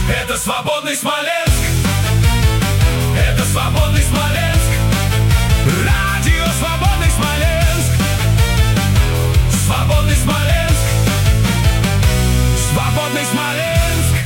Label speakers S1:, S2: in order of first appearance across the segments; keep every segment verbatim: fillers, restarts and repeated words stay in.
S1: Это свободный Смоленск. Это свободный Смоленск. Радио Свободный Смоленск. Свободный Смоленск. Свободный Смоленск.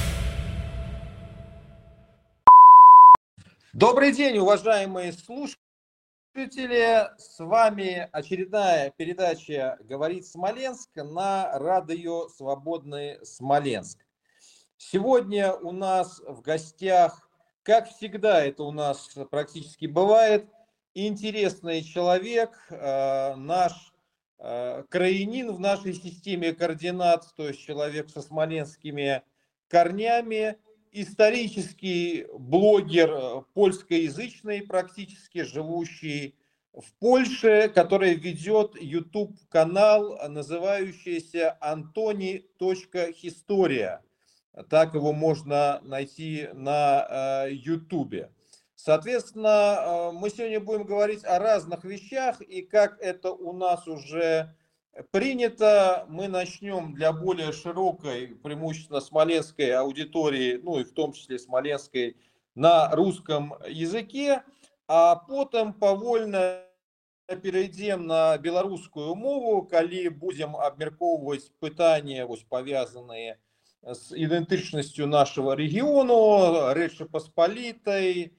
S2: Добрый день, уважаемые слушатели. С вами очередная передача «Говорит Смоленск» на радио «Свободный Смоленск». Сегодня у нас в гостях, как всегда это у нас практически бывает, интересный человек, наш краянин в нашей системе координат, то есть человек со смоленскими корнями, исторический блогер польскоязычный, практически живущий в Польше, который ведет YouTube-канал, называющийся Antoni.Historia. Так его можно найти на YouTube. Соответственно, мы сегодня будем говорить о разных вещах, и как это у нас уже принято, мы начнем для более широкой, преимущественно смоленской аудитории, ну и в том числе смоленской, на русском языке, а потом повольно перейдем на белорусскую мову, коли будем обмерковывать пытания, повязанные с идентичностью нашего региону, Речи Посполитой,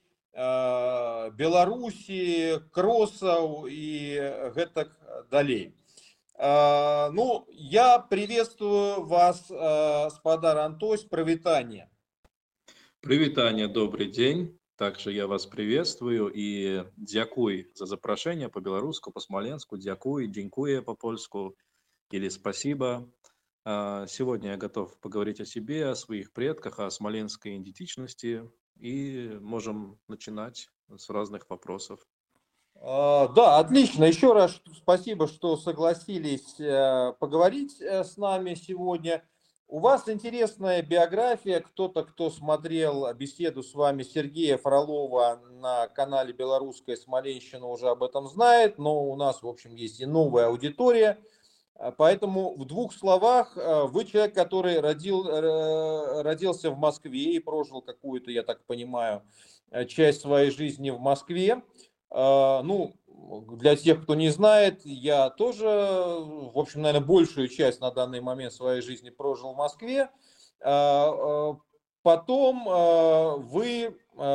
S2: Беларуси, Кросов и гэтак далей. Ну, я приветствую вас, спадар Антось, привитание.
S3: Привитание, добрый день. Также я вас приветствую и дякуй за запрошение по-белорусски, по-смоленску, дякуй, дзинькуе по-польску или спасибо. Сегодня я готов поговорить о себе, о своих предках, о смоленской идентичности, и можем начинать с разных вопросов.
S2: Да, отлично. Еще раз спасибо, что согласились поговорить с нами сегодня. У вас интересная биография. Кто-то, кто смотрел беседу с вами Сергея Фролова на канале «Белорусская Смоленщина», уже об этом знает, но у нас, в общем, есть и новая аудитория. Поэтому в двух словах, вы человек, который родил, родился в Москве и прожил какую-то, я так понимаю, часть своей жизни в Москве. Ну, для тех, кто не знает, я тоже, в общем, наверное, большую часть на данный момент своей жизни прожил в Москве. Потом вы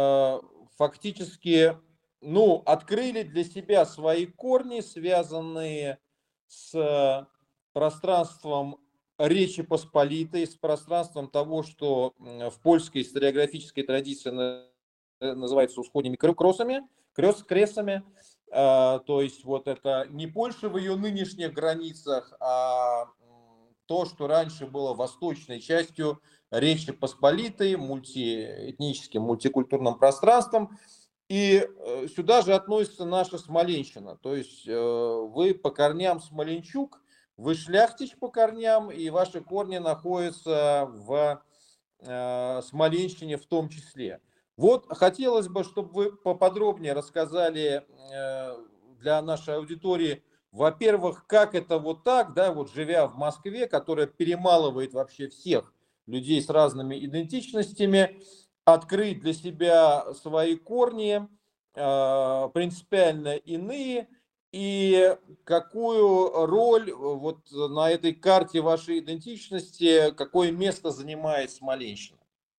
S2: фактически, ну, открыли для себя свои корни, связанные с пространством Речи Посполитой, с пространством того, что в польской историографической традиции называется усходними кресами, кресами. То есть вот это не Польша в ее нынешних границах, а то, что раньше было восточной частью Речи Посполитой, мультиэтническим, мультикультурным пространством. И сюда же относится наша Смоленщина. То есть вы по корням смоленчук, вы шляхтич по корням, и ваши корни находятся в Смоленщине в том числе. Вот хотелось бы, чтобы вы поподробнее рассказали для нашей аудитории, во-первых, как это вот так, да, вот живя в Москве, которая перемалывает вообще всех людей с разными идентичностями, открыть для себя свои корни, принципиально иные, и какую роль вот на этой карте вашей идентичности, какое место занимает Смоленщина?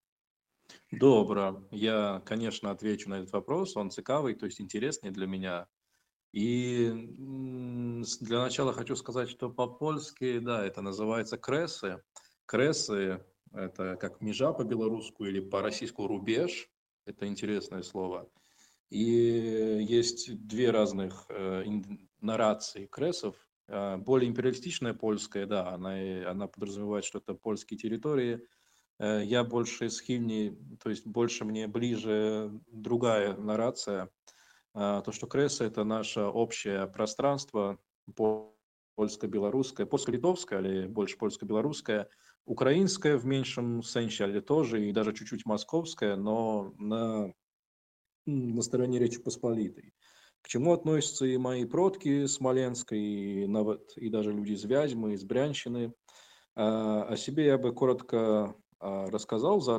S3: Добро. Я, конечно, отвечу на этот вопрос. Он цикавый, то есть интересный для меня. И для начала хочу сказать, что по-польски, да, это называется кресы. Кресы – это как межа по-белорусски или по-российски рубеж. Это интересное слово. И есть две разных нарации кресов. Более империалистичная польская, да, она, она подразумевает, что это польские территории. Я больше схильней, то есть больше мне ближе другая нарация. То, что кресы – это наше общее пространство, польско-белорусское, польско-литовское, или больше польско-белорусское, украинское в меньшем сенсе, или тоже, и даже чуть-чуть московское, но на, на стороне Речи Посполитой. К чему относятся и мои продки смоленской, и, и даже люди из Вязьмы, из Брянщины. О себе я бы коротко рассказал зараз.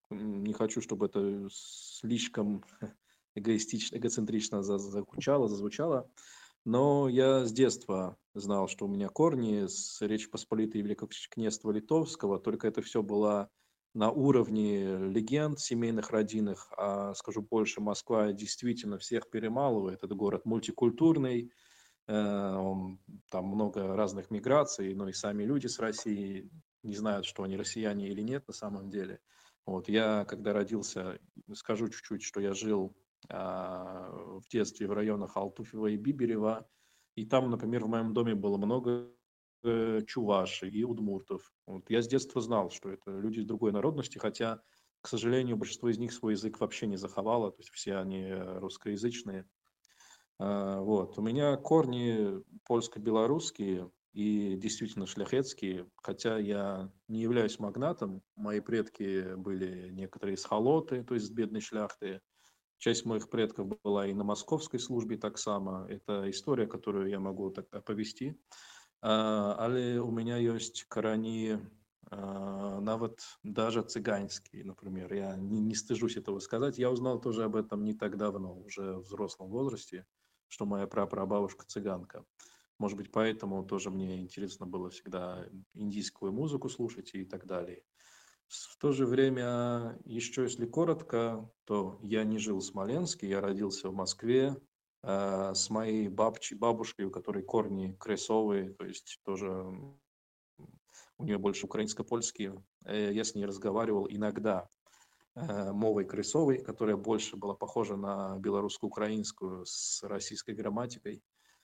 S3: не хочу, чтобы это слишком эгоистично, эгоцентрично зазвучало, зазвучало, но я с детства знал, что у меня корни с Речи Посполитой и Великого княжества Литовского, только это все было на уровне легенд семейных, родинных, а скажу больше, Москва действительно всех перемалывает, это город мультикультурный, там много разных миграций, но и сами люди с России не знают, что они россияне или нет на самом деле. Вот я, когда родился, скажу чуть-чуть, что я жил а, в детстве в районах Алтуфьева и Биберева, и там, например, в моем доме было много э, чувашей и удмуртов. Вот я с детства знал, что это люди из другой народности, хотя, к сожалению, большинство из них свой язык вообще не заховало, то есть все они русскоязычные. А, Вот. У меня корни польско-белорусские и действительно шляхетские, хотя я не являюсь магнатом. Мои предки были некоторые из холоты, то есть с бедной шляхты. Часть моих предков была и на московской службе так само. Это история, которую я могу так оповести. А, Але у меня есть корни а, нават даже цыганские, например. Я не, не стыжусь этого сказать. Я узнал тоже об этом не так давно, уже в взрослом возрасте, что моя прапрабабушка цыганка. Может быть, поэтому тоже мне интересно было всегда индийскую музыку слушать и так далее. В то же время, еще если коротко, то я не жил в Смоленске, я родился в Москве э, с моей бабчей, бабушкой, у которой корни кресовые, то есть тоже у нее больше украинско-польские. Э, Я с ней разговаривал иногда э, мовой кресовой, которая больше была похожа на белорусско-украинскую с российской грамматикой.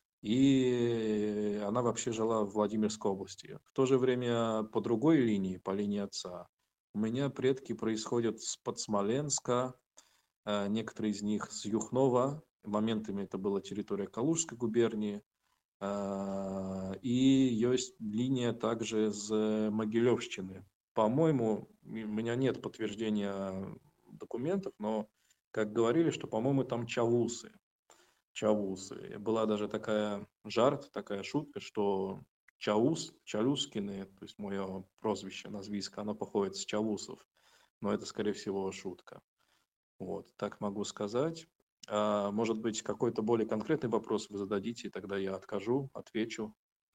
S3: И она вообще жила в Владимирской области. В то же время по другой линии, по линии отца, у меня предки происходят с-под Смоленска, э, некоторые из них с Юхнова, моментами это была территория Калужской губернии, э, и есть линия также с Могилевщины. По-моему, у меня нет подтверждения документов, но как говорили, что, по-моему, там чавусы. Чавусы. Была даже такая жарт, такая шутка, что Чаус, Чалюскины, то есть мое прозвище, назвиска, оно походит с Чавусов, но это, скорее всего, шутка. Вот, так могу сказать. А, может быть, какой-то более конкретный вопрос вы зададите, и тогда я откажу, отвечу.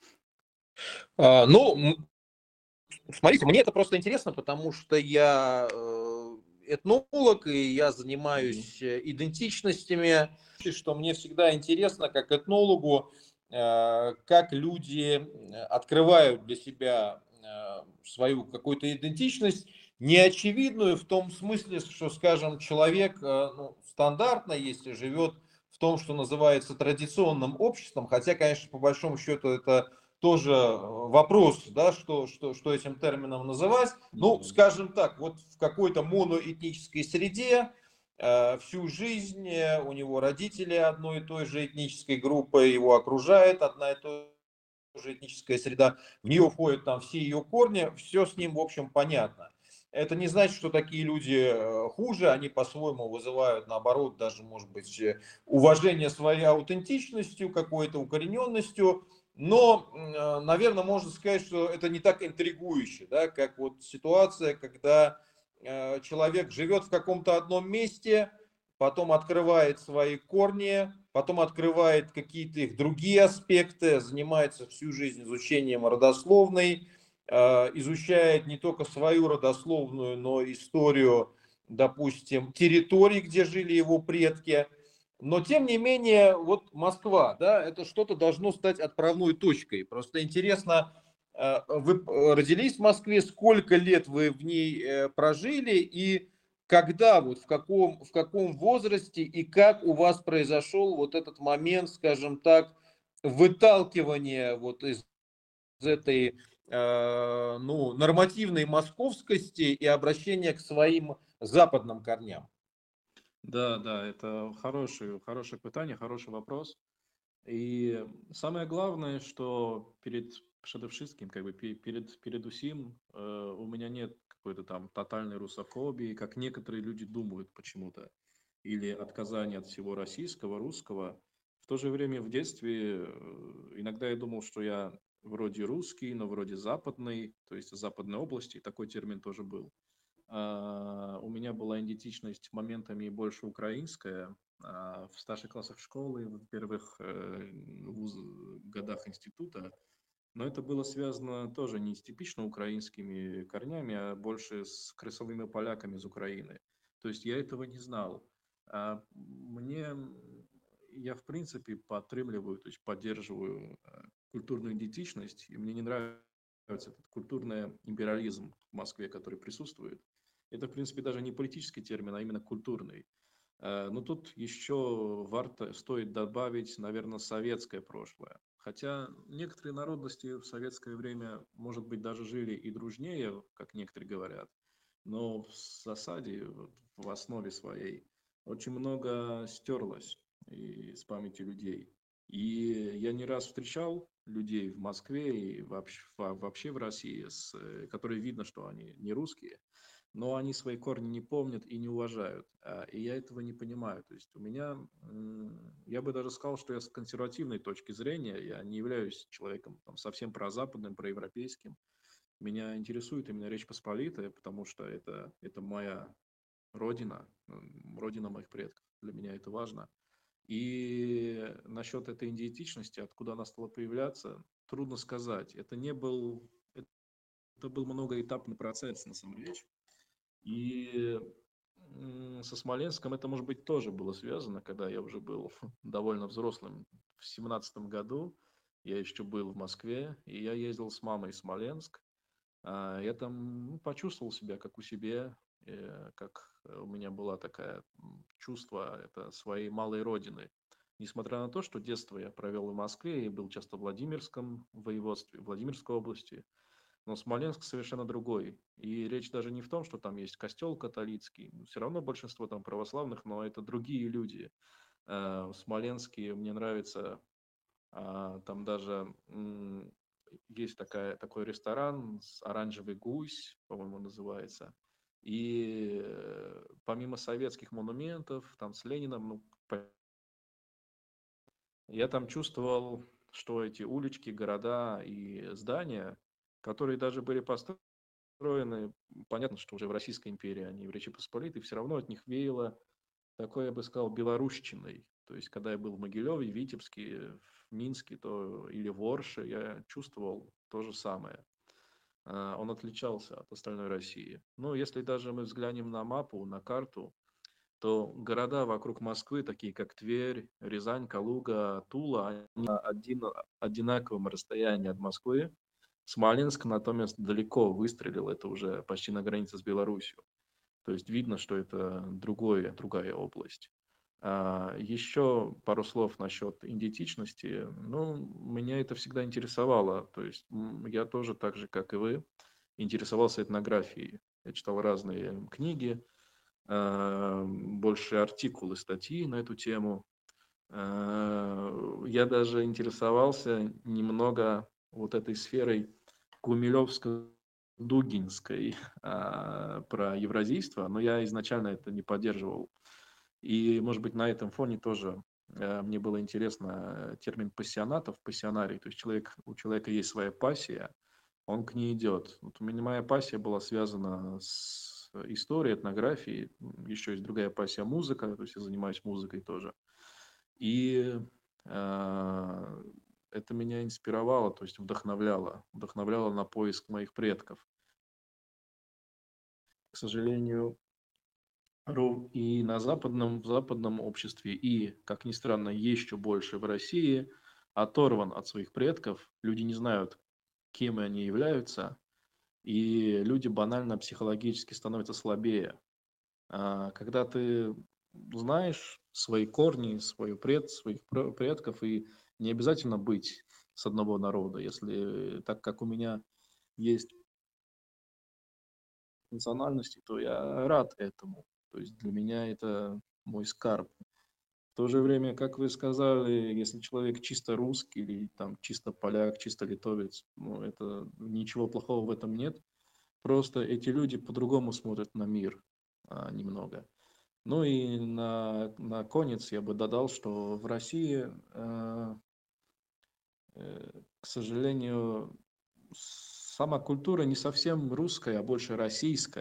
S2: А, ну, м, смотрите, мне это просто интересно, потому что я э, этнолог, и я
S3: Мгм.
S2: занимаюсь э, идентичностями, и что мне всегда интересно, как этнологу, э, как люди э, открывают для себя э, свою какую-то идентичность, неочевидную в том смысле, что, скажем, человек э, ну, стандартно, если живет в том, что называется традиционным обществом, хотя, конечно, по большому счету это тоже вопрос, да, что, что, что этим термином называть. Ну,
S3: Мгм.
S2: скажем так, вот в какой-то моноэтнической среде э, всю жизнь э, у него родители одной и той же этнической группы, его окружает одна и та же этническая среда, в нее входят там все ее корни, все с ним, в общем, понятно. Это не значит, что такие люди э, хуже, они по-своему вызывают, наоборот, даже, может быть, э, уважение своей аутентичностью, какой-то укорененностью, но, э, наверное, можно сказать, что это не так интригующе, да, как вот ситуация, когда э, человек живет в каком-то одном месте, потом открывает свои корни, потом открывает какие-то их другие аспекты, занимается всю жизнь изучением родословной, э, изучает не только свою родословную, но и историю, допустим, территорий, где жили его предки. Но, тем не менее, вот Москва, да, это что-то должно стать отправной точкой. Просто интересно, э, вы родились в Москве, сколько лет вы в ней э, прожили и когда, вот в каком, в каком возрасте и как у вас произошел вот этот момент, скажем так, выталкивания вот из этой э, ну, нормативной московскости и обращения к своим западным корням?
S3: Да, да, это хороший, хорошее питание, хороший вопрос. И самое главное, что перед Пшедевшистским, как бы пе- перед, перед усим, э, у меня нет какой-то там тотальной русофобии, как некоторые люди думают почему-то, или отказания от всего российского, русского. В то же время в детстве э, иногда я думал, что я вроде русский, но вроде западный, то есть из западной области, такой термин тоже был. а, у меня была идентичность моментами больше украинская. А в старших классах школы, в первых э, вуз- годах института, но это было связано тоже не с типично украинскими корнями, а больше с крысовыми поляками из Украины. То есть я этого не знал. А мне, м, я в принципе подтримливаю, то есть поддерживаю э, культурную идентичность, и мне не нравится этот культурный империализм в Москве, который присутствует. Это, в принципе, даже не политический термин, а именно культурный. Э, Но тут еще варто, стоит добавить, наверное, советское прошлое. Хотя некоторые народности в советское время, может быть, даже жили и дружнее, как некоторые говорят, но в засаде, вот в основе своей, очень много стерлось и с памяти людей. И я не раз встречал людей в Москве и вообще, во- вообще в России, с, э, которые видно, что они не русские, но они свои корни не помнят и не уважают. А, И я этого не понимаю. То есть у меня, м, я бы даже сказал, что я с консервативной точки зрения, я не являюсь человеком там, совсем прозападным, проевропейским. Меня интересует именно Речь Посполитая, потому что это, это моя родина, м, родина моих предков. Для меня это важно. И насчет этой идентичности, откуда она стала появляться, трудно сказать. Это не был, это был многоэтапный процесс, на самом деле. И м, со Смоленском это, может быть, тоже было связано, когда я уже был довольно взрослым. В семнадцатом году я еще был в Москве, и я ездил с мамой в Смоленск. А, Я там ну, почувствовал себя как у себя, э, как э, у меня была такая м, чувство это своей малой родины. Несмотря на то, что детство я провел в Москве и был часто в Владимирском воеводстве, Владимирской области, но Смоленск совершенно другой. И речь даже не в том, что там есть костел католицкий. Все равно большинство там православных, но это другие люди. Э, В Смоленске мне нравится, а, там даже м, есть такая, такой ресторан с «Оранжевый гусь», по-моему, называется. И э, помимо советских монументов, там с Лениным, ну, по- я там чувствовал, что эти улички, города и здания, которые даже были построены построены, понятно, что уже в Российской империи, а не в Речи Посполитой, все равно от них веяло такой, я бы сказал, белорусщиной. То есть, когда я был в Могилеве, Витебске, в Минске, то или в Орше, я чувствовал то же самое. А, Он отличался от остальной России. Но если даже мы взглянем на мапу, на карту, то города вокруг Москвы, такие как Тверь, Рязань, Калуга, Тула, они на один, одинаковом расстоянии от Москвы. Смоленск, натомест, далеко выстрелил, это уже почти на границе с Беларусью. То есть видно, что это другое, другая область. А, Еще пару слов насчет идентичности. Ну, меня это всегда интересовало. То есть м, я тоже так же, как и вы, интересовался этнографией. Я читал разные книги, а, больше артикулы, статьи на эту тему. А, Я даже интересовался немного вот этой сферой Гумилевско-Дугинской а, про евразийство, но я изначально это не поддерживал. И, может быть, на этом фоне тоже э, мне было интересно э, термин пассионатов, пассионарий, то есть человек, у человека есть своя пассия, он к ней идет. Вот у меня моя пассия была связана с историей, этнографией, еще есть другая пассия музыка, то есть я занимаюсь музыкой тоже. И а, это меня инспировало, то есть вдохновляло, вдохновляло на поиск моих предков. К сожалению, ру- и на западном, в западном обществе, и, как ни странно, еще больше в России, оторван от своих предков. Люди не знают, кем они являются, и люди банально психологически становятся слабее. А, Когда ты знаешь свои корни, свою пред, своих пр- предков, и не обязательно быть с одного народа, если так как у меня есть национальности, то я рад этому. То есть для меня это мой скарб. В то же время, как вы сказали, если человек чисто русский или там чисто поляк, чисто литовец, ну, это ничего плохого в этом нет. Просто эти люди по-другому смотрят на мир а, немного. Ну и на, на конец я бы додал, что в России, э, э, к сожалению, сама культура не совсем русская, а больше российская.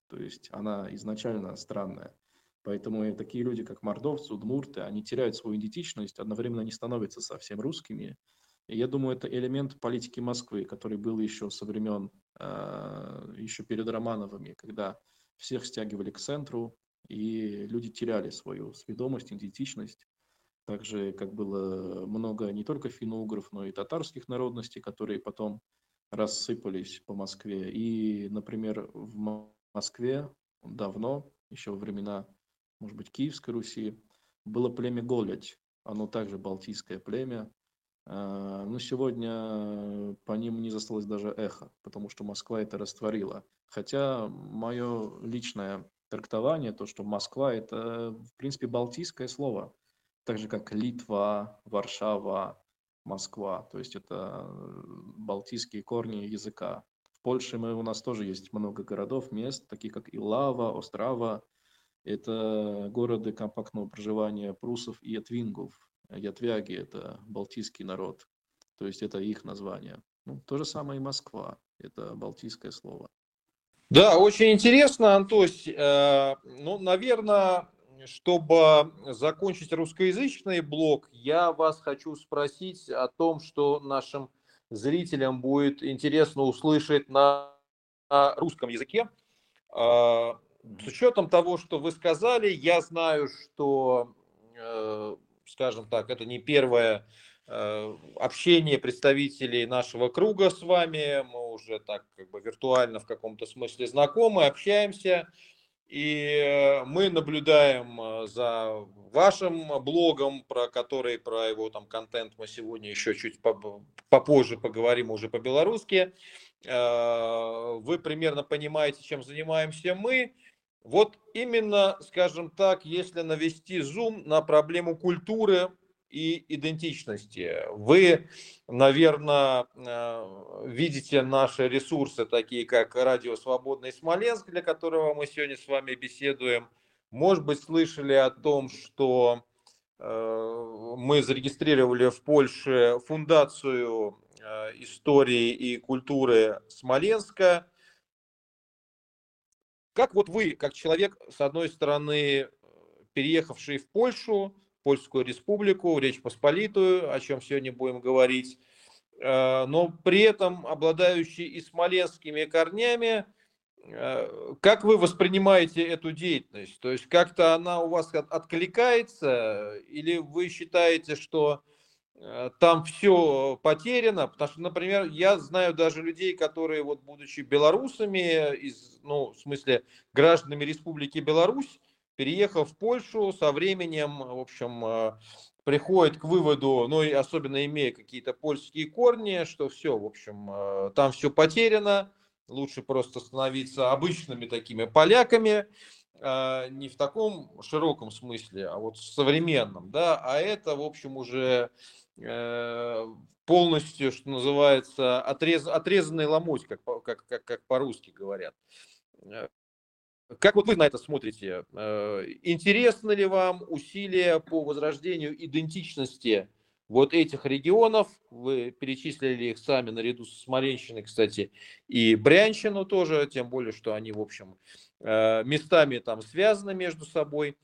S3: То есть она изначально странная. Поэтому и такие люди, как мордовцы, удмурты, они теряют свою идентичность, одновременно не становятся совсем русскими. И я думаю, это элемент политики Москвы, который был еще со времен, э, еще перед Романовыми, когда всех стягивали к центру, и люди теряли свою сведомость, идентичность. Так же, как было много не только финно-угров, но и татарских народностей, которые потом рассыпались по Москве. И, например, в Москве давно, еще во времена, может быть, Киевской Руси, было племя Голядь. Оно также балтийское племя. А, Но сегодня по ним не засталось даже эхо, потому что Москва это растворила. Хотя мое личное трактование, то, что Москва это, в принципе, балтийское слово. Так же, как Литва, Варшава, Москва. То есть это э, балтийские корни языка. В Польше мы, у нас тоже есть много городов, мест, такие как Илава, Острава. Это города компактного проживания прусов и ятвингов. Ятвяги – это балтийский народ. То есть это их название. Ну, то же самое и Москва. Это балтийское слово.
S2: Да, очень интересно, Антось. Э, Ну, наверное, чтобы закончить русскоязычный блок, я вас хочу спросить о том, что нашим зрителям будет интересно услышать на на русском языке. А, С
S3: Мгм.
S2: учетом того, что вы сказали, я знаю, что, э, скажем так, это не первое э, общение представителей нашего круга с вами. Мы уже так как бы виртуально в каком-то смысле знакомы, общаемся. И э, мы наблюдаем э, за вашим блогом, про который, про его там контент мы сегодня еще чуть поб- попозже поговорим уже по-белорусски. Э, Вы примерно понимаете, чем занимаемся мы. Вот именно, скажем так, если навести зум на проблему культуры и идентичности, вы, наверное, видите наши ресурсы, такие как Радио Свободный Смоленск, для которого мы сегодня с вами беседуем. Может быть, слышали о том, что э, мы зарегистрировали в Польше фундацию э, истории и культуры Смоленска. Как вот вы, как человек, с одной стороны, переехавший в Польшу, Польскую республику, Речь Посполитую, о чем сегодня будем говорить, э, но при этом обладающий и смоленскими корнями, э, как вы воспринимаете эту деятельность? То есть как-то она у вас от- откликается, или вы считаете, что э, там все потеряно? Потому что, например, я знаю даже людей, которые, вот, будучи белорусами, из, ну, в смысле, гражданами Республики Беларусь, переехав в Польшу, со временем, в общем, э, приходит к выводу, ну и особенно имея какие-то польские корни, что все, в общем, э, там все потеряно, лучше просто становиться обычными такими поляками, э, не в таком широком смысле, а вот в современном, да, а это, в общем, уже э, полностью, что называется, отрез, отрезанный ломоть, как, по- как, как, как по-русски говорят. Э, Как вот вы на это смотрите? Э, Интересно ли вам усилия по возрождению идентичности вот этих регионов? Вы перечислили их сами наряду с Смоленщиной, кстати, и Брянщину тоже, тем более, что они, в общем, э, местами там связаны между собой.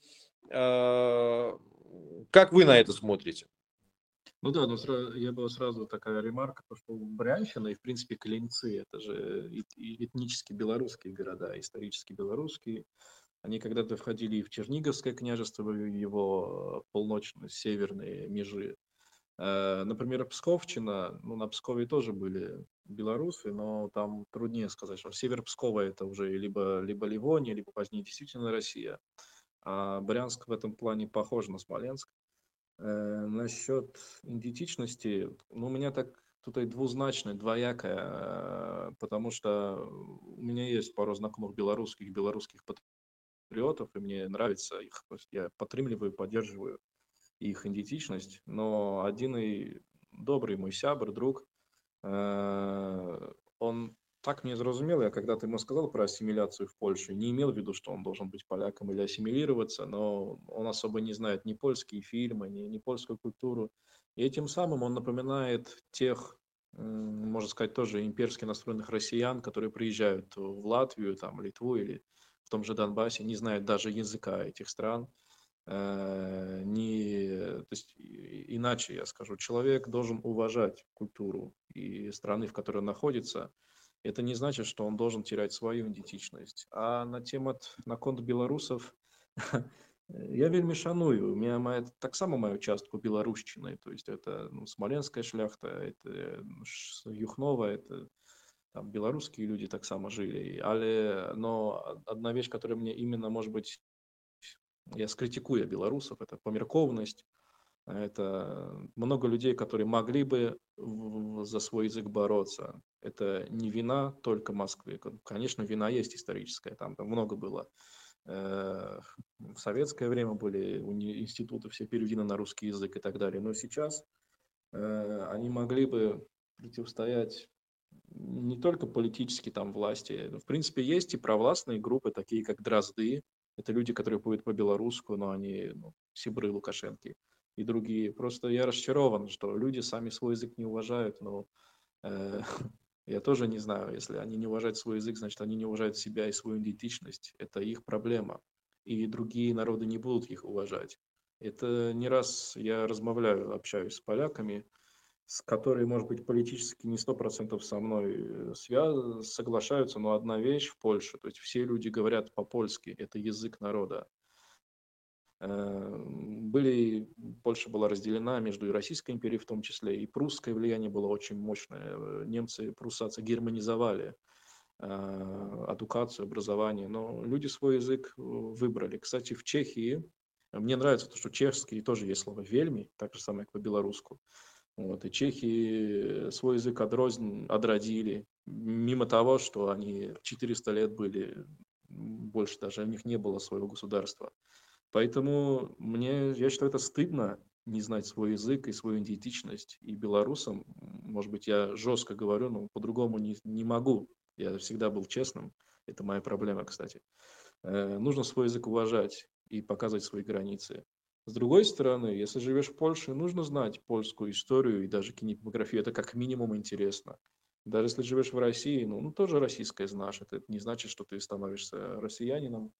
S2: Э, Как вы на это смотрите?
S3: Ну да, но сра- я бы сразу такая ремарка, то, что Брянщина и, в принципе, Клинцы, это же эт- и этнически белорусские города, исторически белорусские. Они когда-то входили и в Черниговское княжество, в его полночно-северные межи. Э, Например, Псковщина, ну, на Пскове тоже были белорусы, но там труднее сказать, что север Пскова это уже либо, либо Ливония, либо позднее действительно Россия. А Брянск в этом плане похож на Смоленск. Э, насчет идентичности, ну, у меня так тут и двузначное, двоякое, э, потому что у меня есть пару знакомых белорусских, белорусских патриотов, и мне нравится их, то есть я подтримливаю, поддерживаю их идентичность, но один и добрый мой сябр, друг, э, он так не зрозумел, я когда-то ему сказал про ассимиляцию в Польше, не имел в виду, что он должен быть поляком или ассимилироваться, но он особо не знает ни польские фильмы, ни, ни польскую культуру. И этим самым он напоминает тех, м, можно сказать, тоже имперски настроенных россиян, которые приезжают в Латвию, там, Литву или том же Донбассе, не знают даже языка этих стран. Э, не, то есть, и- иначе я скажу, человек должен уважать культуру и страны, в которой он находится. Это не значит, что он должен терять свою идентичность. А на тему на конт белорусов я вельмі шаную. У меня мая, таксама маю частку беларушчыны. То есть это ну, смоленская шляхта, это Ш- Юхнова, это там белорусские люди таксама жили. Але, но одна вещь, которая мне именно, может быть, я скритикую белорусов, это померкованность. Это много людей, которые могли бы в- за свой язык бороться. Это не вина только Москвы. Конечно, вина есть историческая, там, там много было. Э, В советское время были уни- институты все переведены на русский язык и так далее. Но сейчас э, они могли бы противостоять не только политически там власти. В принципе, есть и провластные группы, такие как Дрозды. Это люди, которые поют по-белорусски, но они ну, сибры Лукашенки и другие. Просто я расчарован, что люди сами свой язык не уважают, но э, я тоже не знаю, если они не уважают свой язык, значит, они не уважают себя и свою идентичность. Это их проблема. И другие народы не будут их уважать. Это не раз я размовляю, общаюсь с поляками, с которыми, может быть, политически не сто процентов со мной э, свя- соглашаются, но одна вещь в Польше, то есть все люди говорят по-польски, это язык народа. Э, Были, Польша была разделена между и Российской империей в том числе, и прусское влияние было очень мощное. Э, Немцы, пруссацы германизовали э, адукацию, образование, но люди свой язык э, выбрали. Кстати, в Чехии, э, мне нравится то, что чешский тоже есть слово «вельми», так же самое, как по-белорусски. Вот, и чехи свой язык одрознь, отродили, мимо того, что они четыреста лет были, больше даже у них не было своего государства. Поэтому мне, я считаю, это стыдно не знать свой язык и свою идентичность. И белорусам, может быть, я жестко говорю, но по-другому не, не могу. Я всегда был честным. Это моя проблема, кстати. Э, Нужно свой язык уважать и показывать свои границы. С другой стороны, если живешь в Польше, нужно знать польскую историю и даже кинематографию. Это как минимум интересно. Даже если живешь в России, ну, ну тоже российское знаешь. Это не значит, что ты становишься россиянином.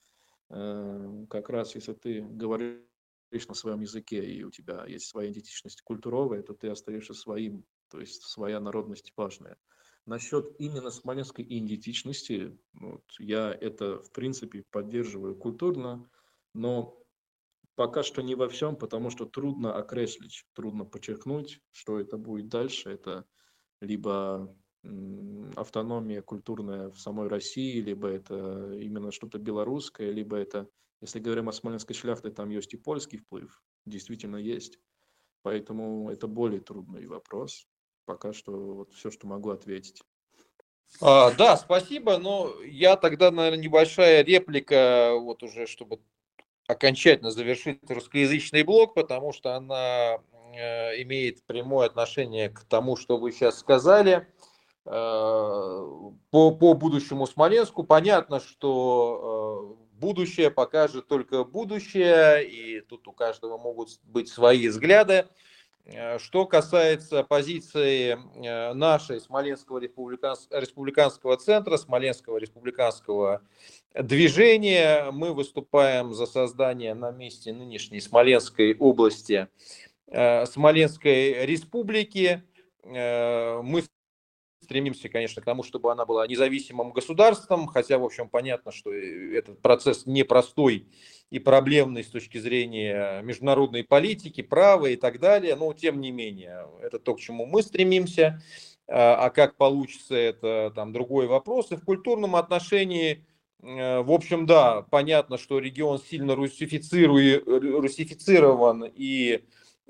S3: Э, Как раз если ты говоришь на своем языке и у тебя есть своя идентичность культуровая, то ты остаешься своим, то есть своя народность важная. Насчет именно смоленской идентичности, вот, я это в принципе поддерживаю культурно, но пока что не во всем, потому что трудно окреслить, трудно подчеркнуть, что это будет дальше. Это либо м, автономия культурная в самой России, либо это именно что-то белорусское, либо это, если говорим о смоленской шляхте, там есть и польский вплыв, действительно есть. Поэтому это более трудный вопрос. Пока что вот все, что могу ответить.
S2: А, да, спасибо. Но я тогда, наверное, небольшая реплика, вот уже, чтобы окончательно завершить русскоязычный блок, потому что она э, имеет прямое отношение к тому, что вы сейчас сказали. Э, по, по будущему Смоленску понятно, что э, будущее покажет только будущее, и тут у каждого могут быть свои взгляды. Э, Что касается позиции э, нашей Смоленского республиканс- республиканского центра, Смоленского республиканского движения, мы выступаем за создание на месте нынешней Смоленской области э, Смоленской республики. Э, Мы стремимся, конечно, к тому, чтобы она была независимым государством, хотя, в общем, понятно, что этот процесс непростой и проблемный с точки зрения международной политики, права и так далее, но тем не менее, это то, к чему мы стремимся, а как получится, это там другой вопрос. И в культурном отношении, в общем, да, понятно, что регион сильно русифицирован и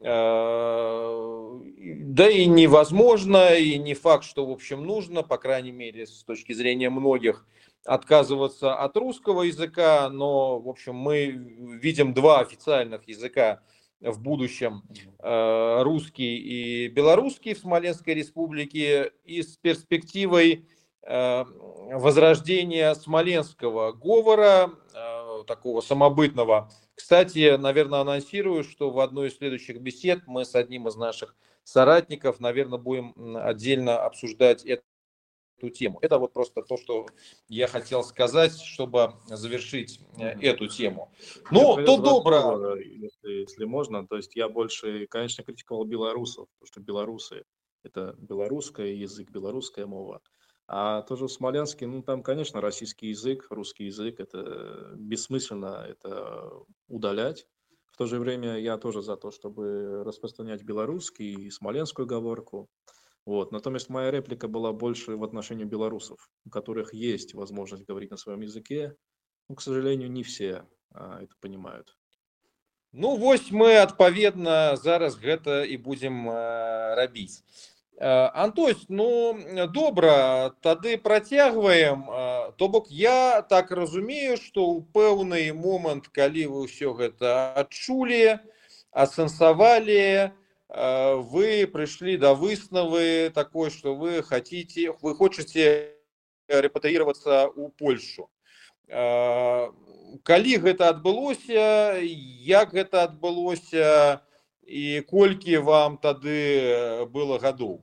S2: да и невозможно, и не факт, что, в общем, нужно, по крайней мере, с точки зрения многих, отказываться от русского языка, но, в общем, мы видим два официальных языка в будущем, русский и белорусский в Смоленской республике, и с перспективой возрождения смоленского говора, такого самобытного. Кстати, наверное, анонсирую, что в одной из следующих бесед мы с одним из наших соратников, наверное, будем отдельно обсуждать эту эту тему. Это вот просто то, что я хотел сказать, чтобы завершить э,
S3: Мгм.
S2: эту тему.
S3: Я
S2: Ну,
S3: твое
S2: то добро.
S3: слово, если, если можно. То есть я больше, конечно, критиковал белорусов, потому что белорусы– это белорусский язык, белорусская мова. А тоже в Смоленске, ну там, конечно, российский язык, русский язык, это бессмысленно это удалять. В то же время я тоже за то, чтобы распространять белорусский и смоленскую говорку. Вот. Натомест моя реплика была больше в отношении белорусов, у которых есть возможность говорить на своем языке. Ну, к сожалению, не все а, это понимают.
S2: Ну, вось мы, адпаведна, зараз гэта і будзем э, рабіць. Э, Антось, ну, добра, тады працягваем. Э, То бок я так разумею, што ў пэўны момант, калі вы ўсё гэта адчулі, асэнсавалі, э, вы прыйшлі да выснавы такой, што вы хаціце, вы хочаце рэпатрыироваться ў Польшу. Э, Калі гэта адбылося, як гэта адбылося і колькі вам тады было гадоў?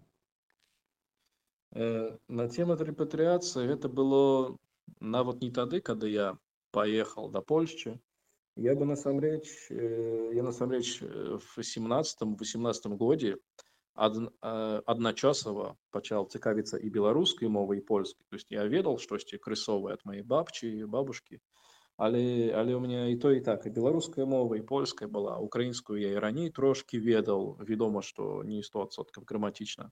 S3: Э, На тему репатриации это было нават не тады, когда я поехал до Польши. Я бы насамрэч, э, я насамрэч э, в семнадцатым-восемнадцатым годзе ад, э, адначасова пачал цікавіцца і беларускай мовай, і польскай. То есть я ведал штосьці крысовае ад маёй бабчы, бабушкі, але, але у меня і то, і так, і беларуская мова, і польская была. Украінскую я і раней трошки ведал, вядома, што не сто адсоткаў граматычна.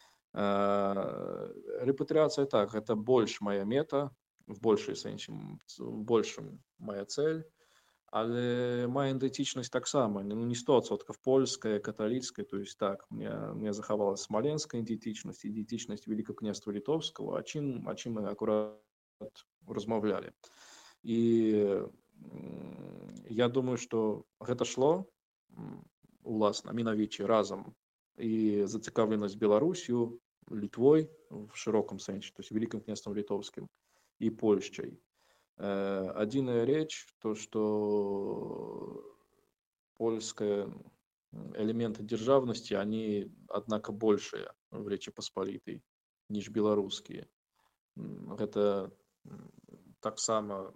S3: Репатриация так, это больше моя мета, в большей сенсе, в большем моя цель, але моя ідентичность так само, ну не сто адсоткаў польская, католицкая, то есть так, у меня, у меня заховалась смоленская идентичность, идентичность Великого княства Литовского, о чым, о чым мы аккурат размаўлялі. И я думаю, что гэта шло, уласна, менавіча разом, и зацікавленасць Беларусью, Литвой в широком сенсе, то есть Великим княством Литовским и Польшей. Одиная речь, то, что польские элементы державности, они, однако, большие в Речи Посполитой, ніж белорусские. Это так само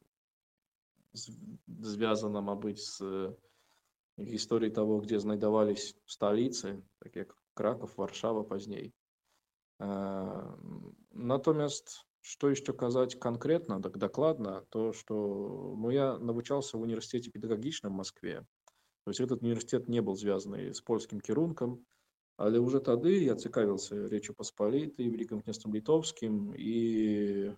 S3: звязано, мабыць, с историей того, где знайдавались столицы, так как Краков, Варшава поздней. Натомест, что еще казать конкретно, так докладно, то, что ну, я навучался в университете педагогичном в Москве. То есть этот университет не был связан с польским кірунком, але уже тады я цікавился Речью Посполитой, Великим княством Литовским, и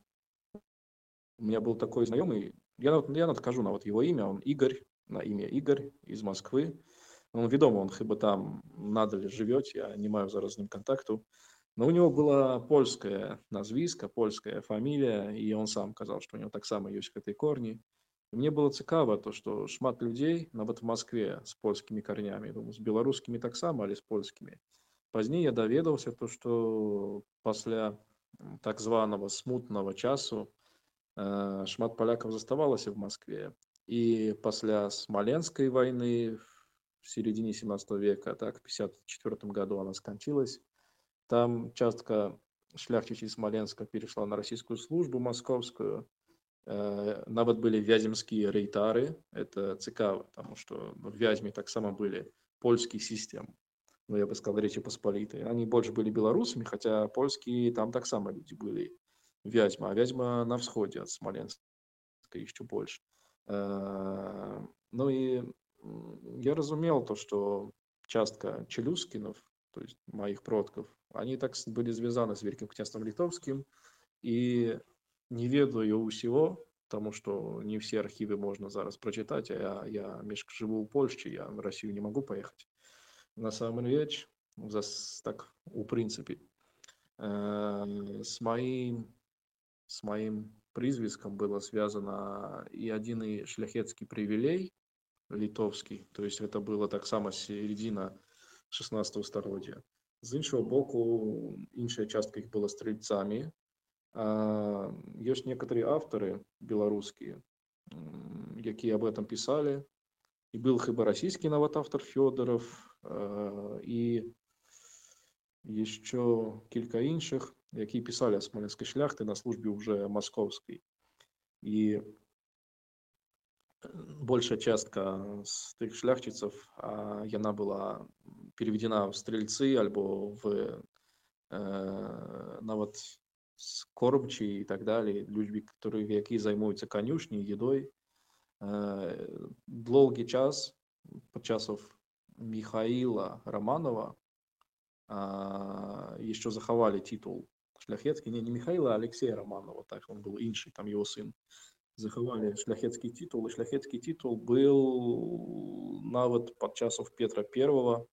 S3: у меня был такой знакомый, я, я надкажу на вот его имя, он Игорь, на имя Игорь из Москвы. Он ведомо, он хіба там надалі живет, я не маю зараз з ним контакту. Но у него была польская назвиска, польская фамилия, и он сам казал, что у него так само есть этой корни. И мне было цікаво, то, что шмат людей, нават в Москве с польскими корнями, думаю, с белорусскими так само, але с польскими. Позднее я доведался, то, что после так званого смутного часу э, шмат поляков заставалось в Москве. И после Смоленской войны в середине семнадцатого века, так, в пятьдесят четвёртом году она скончилась. Там частка шляхтичей Смоленска перешла на российскую службу московскую. Э, нават были вяземские рейтары, это цікаво, потому что в Вязьме так само были польские системы, ну, я бы сказал, Речи Посполитой. Они больше были белорусами, хотя польские там так само люди были. Вязьма, а Вязьма на всходе от Смоленска еще больше. Э, ну и я разумел то, что частка Челюскинов, то есть моих продков, они так были связаны с Великим княством Литовским, и не ведаю усего, потому что не все архивы можно зараз прочитать, а я, я живу в Польше, я в Россию не могу поехать. На самом деле, так, у принципе, э, с моим, с моим призвиском было связано и один и шляхетский привилей литовский, то есть это было так само середина шестнадцатого століття. З іншого боку, інша частка їх була стрільцями. Є ж некоторі автори білоруські, які об этом писали. І був хіба російський нават автор Федоров, і ще кілька інших. якія пісалі о смаленскай шляхты на службе уже московской. И большая частка з тых шляхціцаў, яна была переведена в стрельцы альбо в э, нават кормчі и так далее, люди, которые, якія займаюцца канюшняй, едой. Э, долгий час, подчасов Михаила Романова, э, еще заховали титул шляхетский, не, не Михаила, а Алексея Романова, так, он был инший, там его сын. Заховали шляхетский титул, и шляхетский титул был нават подчасов Петра Первого.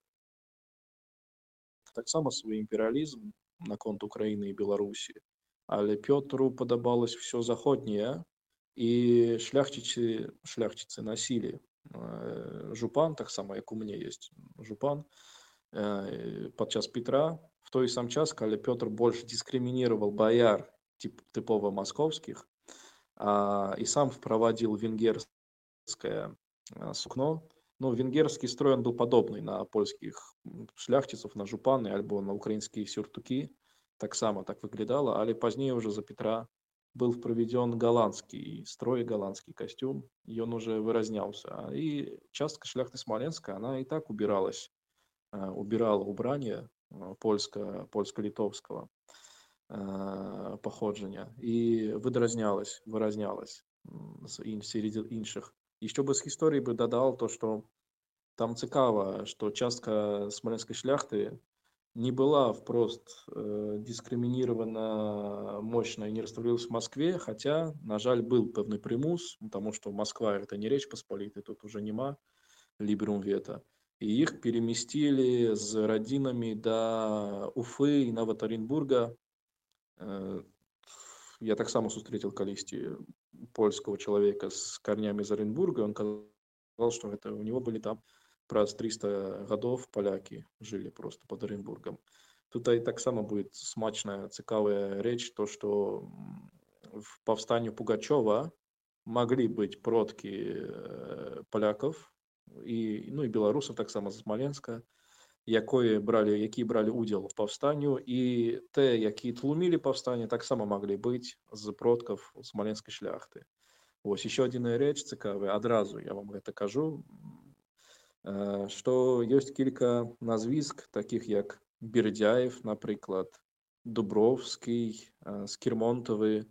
S3: Так само свой империализм на конт Украины и Беларуси, але Петру подобалось все заходнее, и шляхтицы, шляхтицы носили э, жупан, так само, как у меня есть жупан, э, подчас Петра, в той сам час, когда Петр больше дискриминировал бояр тип, типово московских, а, и сам впроводил венгерское а, сукно. Ну, венгерский строй он был подобный на польских шляхтицев, на жупаны, альбо на украинские сюртуки. Так само так выглядало, але позднее уже за Петра был проведен голландский строй, голландский костюм, и он уже выразнялся. И частка шляхты Смоленска, она и так убиралась, убирала убрание польско, польско-литовского походження і видразнялась, виразнялась серед інших. І що би з історії би додав, то що там цікаво, що частка смоленської шляхти не была впрост э, дискриминирована мощно и не растворилась в Москве, хотя, на жаль, был певный примус, потому что Москва это не Речь Посполитая, тут уже нема либерум вето. И их переместили с родинами до Уфы и нават Оренбурга. Э, я так само встретил колисти польского человека с корнями из Оренбурга, он сказал, что это у него были там праз триста годов поляки жили просто под Оренбургом. Тут и так само будет смачная, цікавая речь, то, что в повстании Пугачева могли быть продки поляков, и, ну, и белорусов, так само з Смоленска, якої брали, які брали уділ в повстанню, і те, які тлумили повстання, так само могли бути з продків смоленської шляхти. Ось, ще одна річ цікава, одразу я вам це кажу, що є кілька назвіск, таких як Бердяєв, наприклад, Дубровський, Скірмонтовий,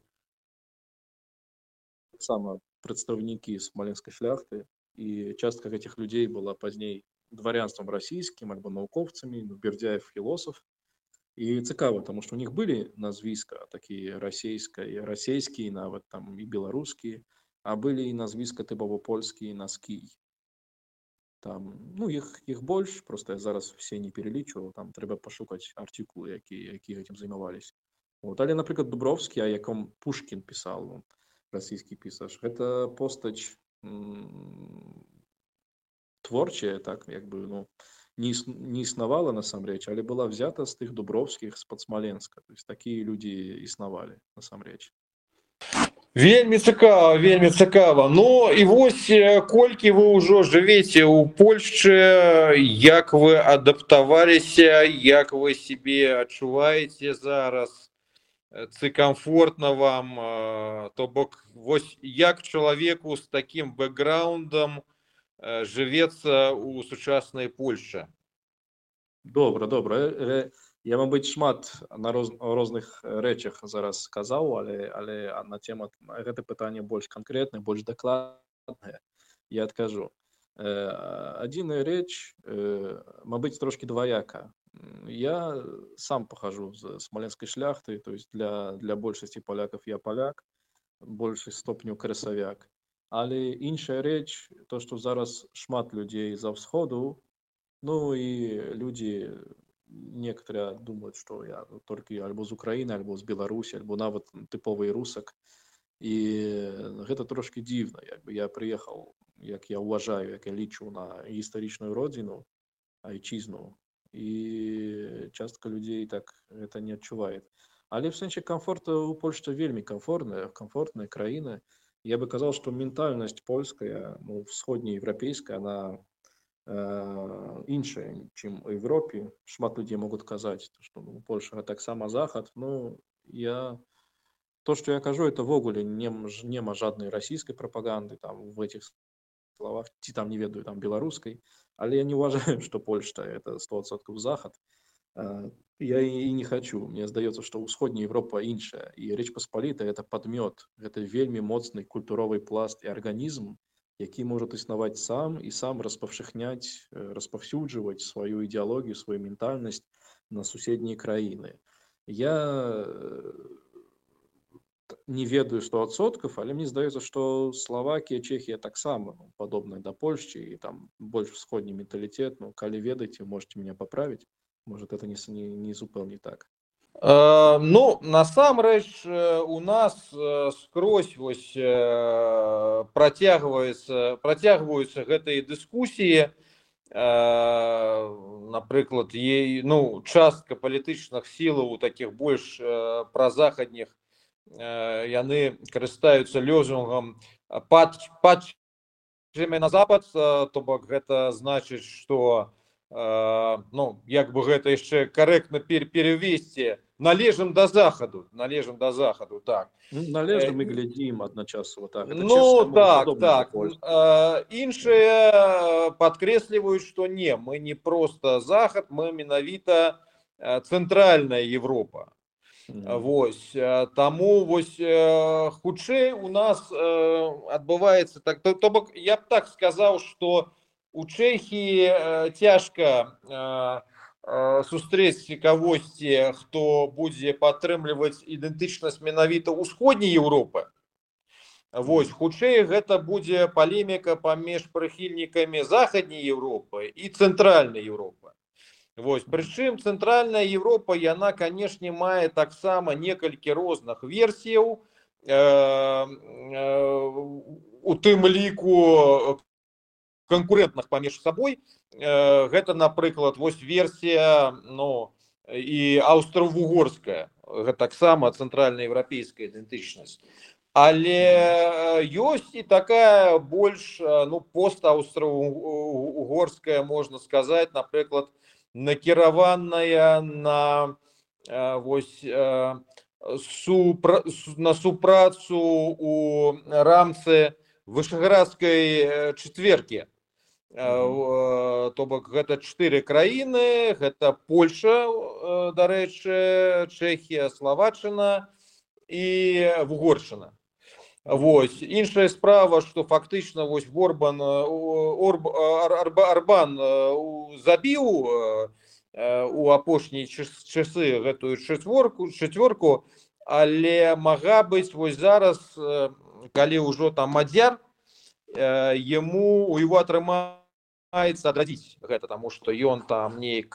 S3: так само представники смоленської шляхти, і частка этих людей была поздней дворянством российским, альбо науковцами, Бердяев философ. И цікаво, потому что у них были назвиска такие российские, российские, нават там и белорусские, а были и назвиска типово польские, носки. Там, ну, их, их больше, просто я зараз все не перелічу, там треба пошукати артикули, які, які этим займавались. Вот. Але, наприклад, Дубровский, о яком Пушкин писал, российский писаж, это постать м- творчая, так, якби, ну, не, іс, не існувала насамрэч, але была взята з тих Дубровских, з-пад Смоленска. То есть такие люди існавалі насамрэч.
S2: Вельмі цікава, вельмі цікава. Ну і вось колькі вы ўжо жывеце ў Польшчы, як вы адаптаваліся, як вы себе адчуваеце зараз, ці комфортна вам, то бок вось як чалавеку з такім бэкграундам жывецца ў сучаснай Польшчы?
S3: Добра, добра. Я, мабыць, шмат на роз, розных рэчах зараз сказаў, але, але на тему гэта пытанне больш канкрэтнае, больш дакладнае. Я адкажу. Адзіная рэч, мабыць, трошки дваяка. Я сам пахажу з смоленскай шляхты, то есть для, для большасці палякаў я паляк, большай стопню красавяк. Але іншая рэч, то, што зараз шмат людзей за ўсходу, ну і людзі, некоторые думают, что я только альбо з Украины, альбо з Беларусі, альбо нават типовий русак. І гэта трошки дзіўна. Якби я приехал, як я уважаю, як я лічу на гістарычную родину, айчизну, і частка людей так это не адчувает. Але в сэнсе комфорта у Польшчы вельмі комфортная, комфортная краіна. Я бы сказал, что ментальность польская, ну, всходнеевропейская, она іншае, чым у Европе. Шмат людзей могуць казаць, што ну, Польша таксама захад. Ну, я то, что я кажу, это ввогуле нема жаднай расійскай прапаганды там в этих словах, ці там не ведаю там беларускай, але я не уважаю, что Польша это сто процентов захад. Я и не хочу. Мне здаецца, што ўсходняя Европа іншая, і Рэч Паспалітая это падмёт, гэта вельмі моцны культуровы пласт і арганізм, які можа існаваць сам і сам распаўшыхняць, распаўсюджваць сваю ідэалогію, сваю ментальнасць на суседнія краіны. Я не ведаю сто адсоткаў, але мне здаецца, што Славакія, Чэхія таксама ну, падобныя да Польшчы і там больш усходні менталітет. Ну, калі ведаеце, можете меня поправіць. Может, это не, не, не зупэўне так.
S2: Э, ну, насамрэч у нас скрозь вось працягваецца працягваюцца гэтыя дыскусіі. Напрыклад, ей, ну, частка палітычных сілаў таких больш празахадніх яны карыстаюцца лозунгам «патчымі на запад», то бок гэта значыць, што ну, як бы гэта яшчэ карэктна перевесці, належым да захаду, належым да захаду, так.
S3: Ну, належым і глядзім адначасова, так. Это
S2: ну, так, так. Іншыя падкрэсліваюць, што не, мы не просто захад, мы менавіта цэнтральная Европа. Mm-hmm. Вось, таму вось хутчэй у нас адбываецца так, то, то бок я б так сказаў, што у Чэхіі цяжка сустрэць кагосьці, хто будзе падтрымліваць ідэнтычнасць менавіта ўсходняй Еўропы. Вось, хутчэй гэта будзе палеміка паміж прыхільнікамі захадняй Еўропы і цэнтральнай Еўропы. Вось, прычым цэнтральная Еўропа, яна, канешне, мае таксама некалькі розных версіяў, у тым ліку конкурентных паміж сабой. Гэта, напрыклад, вось версія, ну, і аўстра-вугорская, гэта таксама цэнтральнаеўрапейская ідэнтычнасць. Але ёсць і такая больш, ну, пост-аўстра-угорская, можна сказаць, напрыклад, накіраваная на вось супра... на супрацу у рамцы Вышэградскай чацвёркі. Mm-hmm. То бок гэта чатыры краіны, гэта Польша, дарэчы, Чэхія, Славаччына і Вугоршчына. Вось, іншая справа, што фактычна вось Орбан, Орб, Арбан забіў у апошнія часы гэтую чацвёрку, чацвёрку, але мага быць вось зараз, калі ўжо там Мадзяр, яму у яго атрымаецца адрадзіць гэта, таму што ён там неяк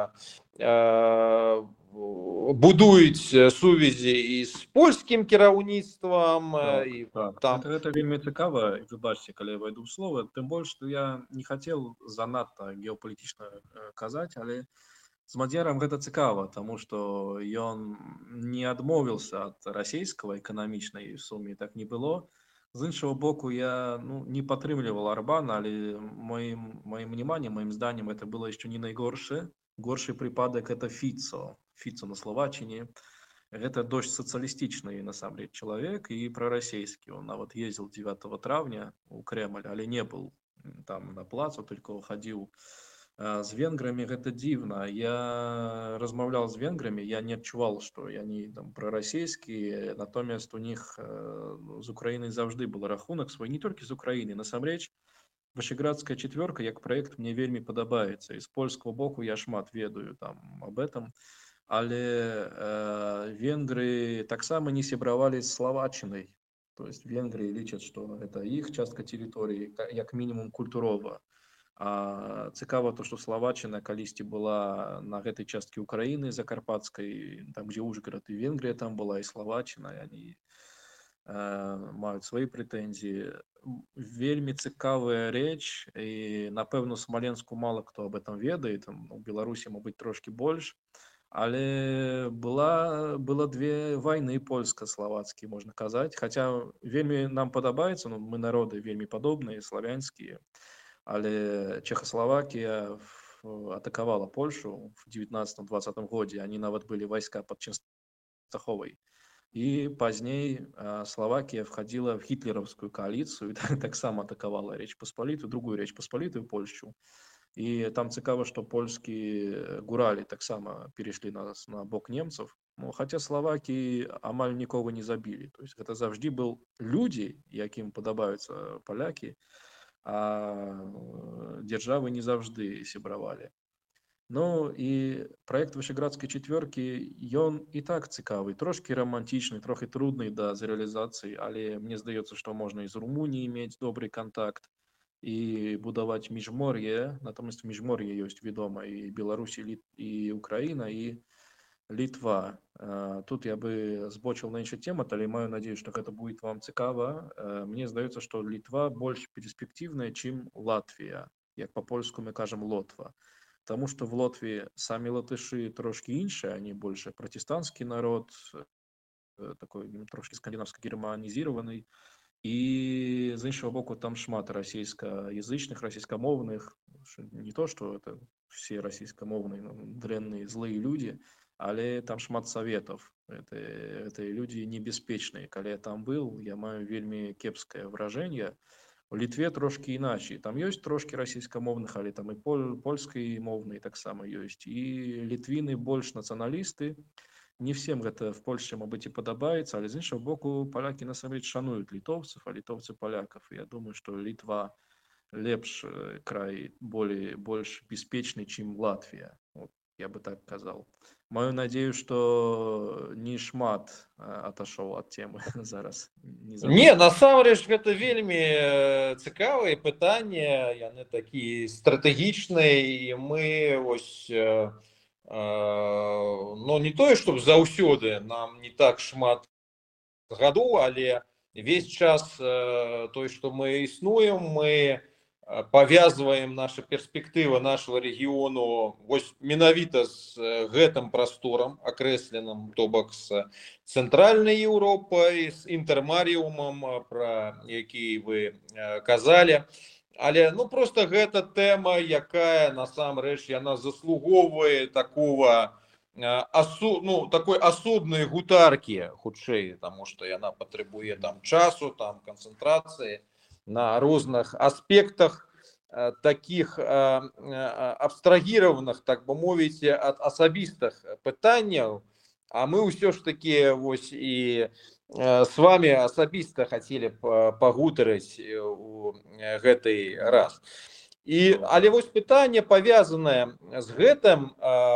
S2: будуюць сувязі і з польскім кіраўніцтвам.
S3: Так,
S2: і
S3: так.
S2: Там...
S3: Это, гэта вельмі цікава, выбачце, калі я вайду ў слова, тым больш, што я не хацеў занадта геапалітычна казаць, але з Мадзярам гэта цікава, таму што ён не адмовіўся ад расійскага эканамічнай суме, так не было. З іншого боку, я ну, не падтрымліваў Арбана, але моим, моим вниманием, моим зданием это было еще не найгоршее. Горший припадок это Фіцо. Фіцо на Словаччине. Это дождь социалистичный, на самом деле, человек и пророссийский. Он вот ездил девятого травня у Кремля, але не был там на плацу, только ходил с венграми. Это дивно. Я размовлял с венграми, я не отчувал, что они там пророссийские, натомість у них з Украиной завжди был рахунок свой, не только з Украины, насамрэч. Вышеградская четверка, як проект, мне вельмі падабаецца. І з польского боку я шмат ведаю там об этом. Але э, венгры таксама не сябравалі з Словаччынай. То есть венгры лічаць, што это іх частка тэрыторыі, як мінімум культурова. А цікава то, што Словаччына калісьці была на гэтай часткі Украіны закарпатскай, там дзе Ужгород і Венгрія там была, і Словаччына, і они маюць свае прэтэнзіі. Вельмі цікавая рэч, і напэўна Смаленску мало хто об этом ведае, там у Беларусі мабыць трошки больш, але была было две вайны польска-славацкія, можна казаць, хаця вельмі нам падабаецца, ну, мы народы вельмі падобныя, славянскія, але Чехословакія атакавала Польшу в девятнадцатом-двадцатым годзе, они нават былі войска под Częstochowой. И позднее э, Словакия входила в гитлеровскую коалицию и так, так само атаковала Речь Посполитую, другую Речь Посполитую, Польшу. И там цікаво, что польские гурали так само перешли на, на бок немцев. Ну, хотя Словакии амаль нікого не забили. То есть это завжди был люди, яким подобаются поляки, а державы не завжди сябравалі. Ну і проект Вышеградской четверки, ён і так цікавий, трошки романтичный, трохи трудный да, з реалізації, але мне здається, що можна і з Румунії мець добрий контакт, і будувати міжмор'я, натомість міжмор'я ёсць відома і Беларусь, і, Лит... і Україна, і Литва. Тут я бы збочил на іншу тему, але маю надію, що гэта будет вам цікаво. Мне здаецца, що Литва больш перспективная, чым Латвія, як по-польску мы кажем Лотва. Потому что в Латвии сами латыши трошки іншие, они больше протестантский народ, такой трошки скандинавско-германизированный. И з іншого боку там шмат российскоязычных, российскомовных, не то, что это все российскомовные, ну, дрянные, злые люди, але там шмат советов. Это, это люди небеспечные. Когда я там был, я маю вельми кепское вражение. У Літве трошки іначай. Там ёсць трошки расійскамоўных, але там і поль, польскай-мовнай таксама ёсць. І літвіны больш нацыяналісты. Не всем гэта в Польше, мабыць, і падабаецца, але з іншага боку палякі насамрэч шануюць літоўцаў, а літоўцы палякаў. Я думаю, што Літва лепш край, более, больш бяспечны, чым Латвія. Вот, я бы так казаў. Маю надею, что не шмат отошел от темы зараз.
S2: Не, не насамрэч гэта вельмі цікавыя пытанні, яны такія стратэгічныя, і мы ось э, э, ну не тое, чтоб заўсёды нам не так шмат гадоў, але весь час э, той, што мы існуем, мы повязываем наши перспективы нашего региону вось менавіта с гэтым простором акрэсленым, то бок с центральной Европой, с интермариумом, про які вы казали. Але ну просто гэта тэма, якая насамрэч яна заслуговвае такого асу, ну, такой асобнай гутаркі хутчэй, потому что яна патрабуе там часу, там канцэнтрацыі на розных аспектах, таких абстрагірованых, так бы мовіць, ад асабістых пытанняў. А мы ўсё ж таки вось і с вами асабіста хацелі пагутарыць у гэты раз. І, але вось пытанне павязанае з гэтым,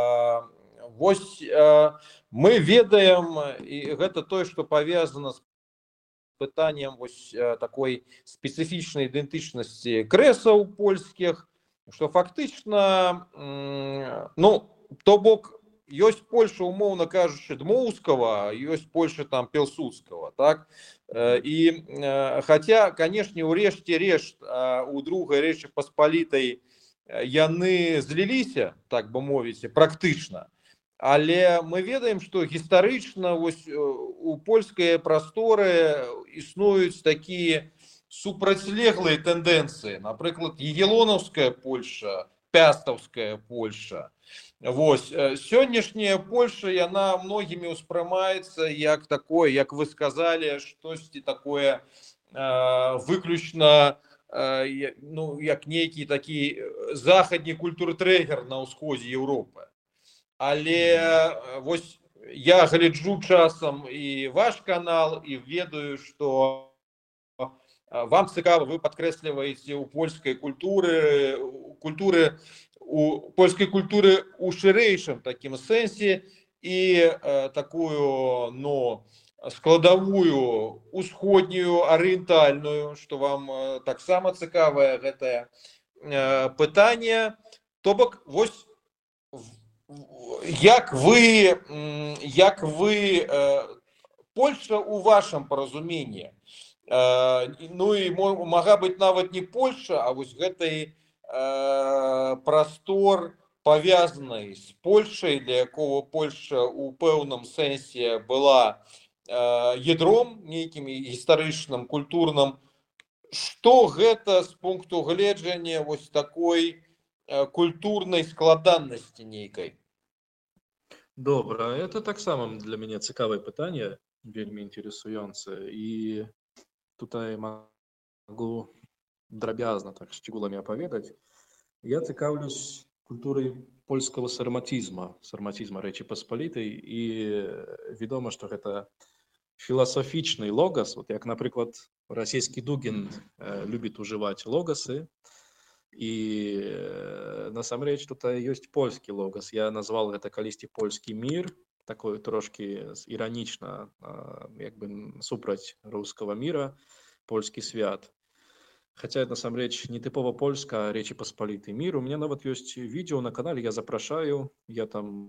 S2: вось мы ведаем, і гэта тое, што павязана з пытанием вось такой специфичной идентичности крэсаў польских, что фактично, ну, то бок, ёсць Польша, умоўно кажучы, Дмоўскага, ёсць Польша там Пілсудскага, так? И хотя, конечно, у рэшце рэшт у другой Рэчы Паспалітай яны зліліся, так бы мовіць, практычна. Але мы ведаем, што гістарычна у польскай прасторы існуюць такія супрацьлеглыя тэндэнцыі. Напрыклад, егелонаўская Польша, пястаўская Польша. Вось. Сённяшняя Польша, яна многімі ўспрымаецца як такое, як вы сказалі, штосьці такое э, выключна э, ну, як нейкі такі захадні культуртрэгер на ўсходзе Еўропы. Але вось я гляджу часам і ваш канал, і ведаю, што вам цікава, вы падкрэсліваеце у польскай культуры, культуры у польскай культуры у шырэйшым такім сэнсе і э, такую, ну, складавую усходнюю, арыентальную, што вам э, таксама цікавае гэтае э, пытанне. То бок, вось Як вы, як вы, Польша у вашем паразумении, ну и мага быть нават не Польша, а вось гэтай простор повязанный с Польшей, для якого Польша у пэўным сэнсе была ядром, нейкім гістарычным, культурным, Што гэта з пункту гледжання вось такой э, культурнай складанасці нейкай?
S3: Добра, это таксама для мяне цікавае пытанне, вельмі інтарэсуючае. І тут я магу драбязна так шчыгуламі апаведаць. Я цікаўлюсь культурай польскага сарматізма, сарматізма Рэчы Паспалітай, і вядома, што гэта філасафічны логас, вот як, напрыклад, расійскі Дугін э, любіць ужываць логасы, і э, насамрэч тут ёсць польскі логас. Я назвал гэта калісьці польскі мір, такое трошкі іранічна, э, як бы супраць рускага міра, польскі свят. Хаця насамрэч не тыпова польска, а Рэчы Паспалітай мір. У меня нават ёсць відео на канале, я запрашаю, я там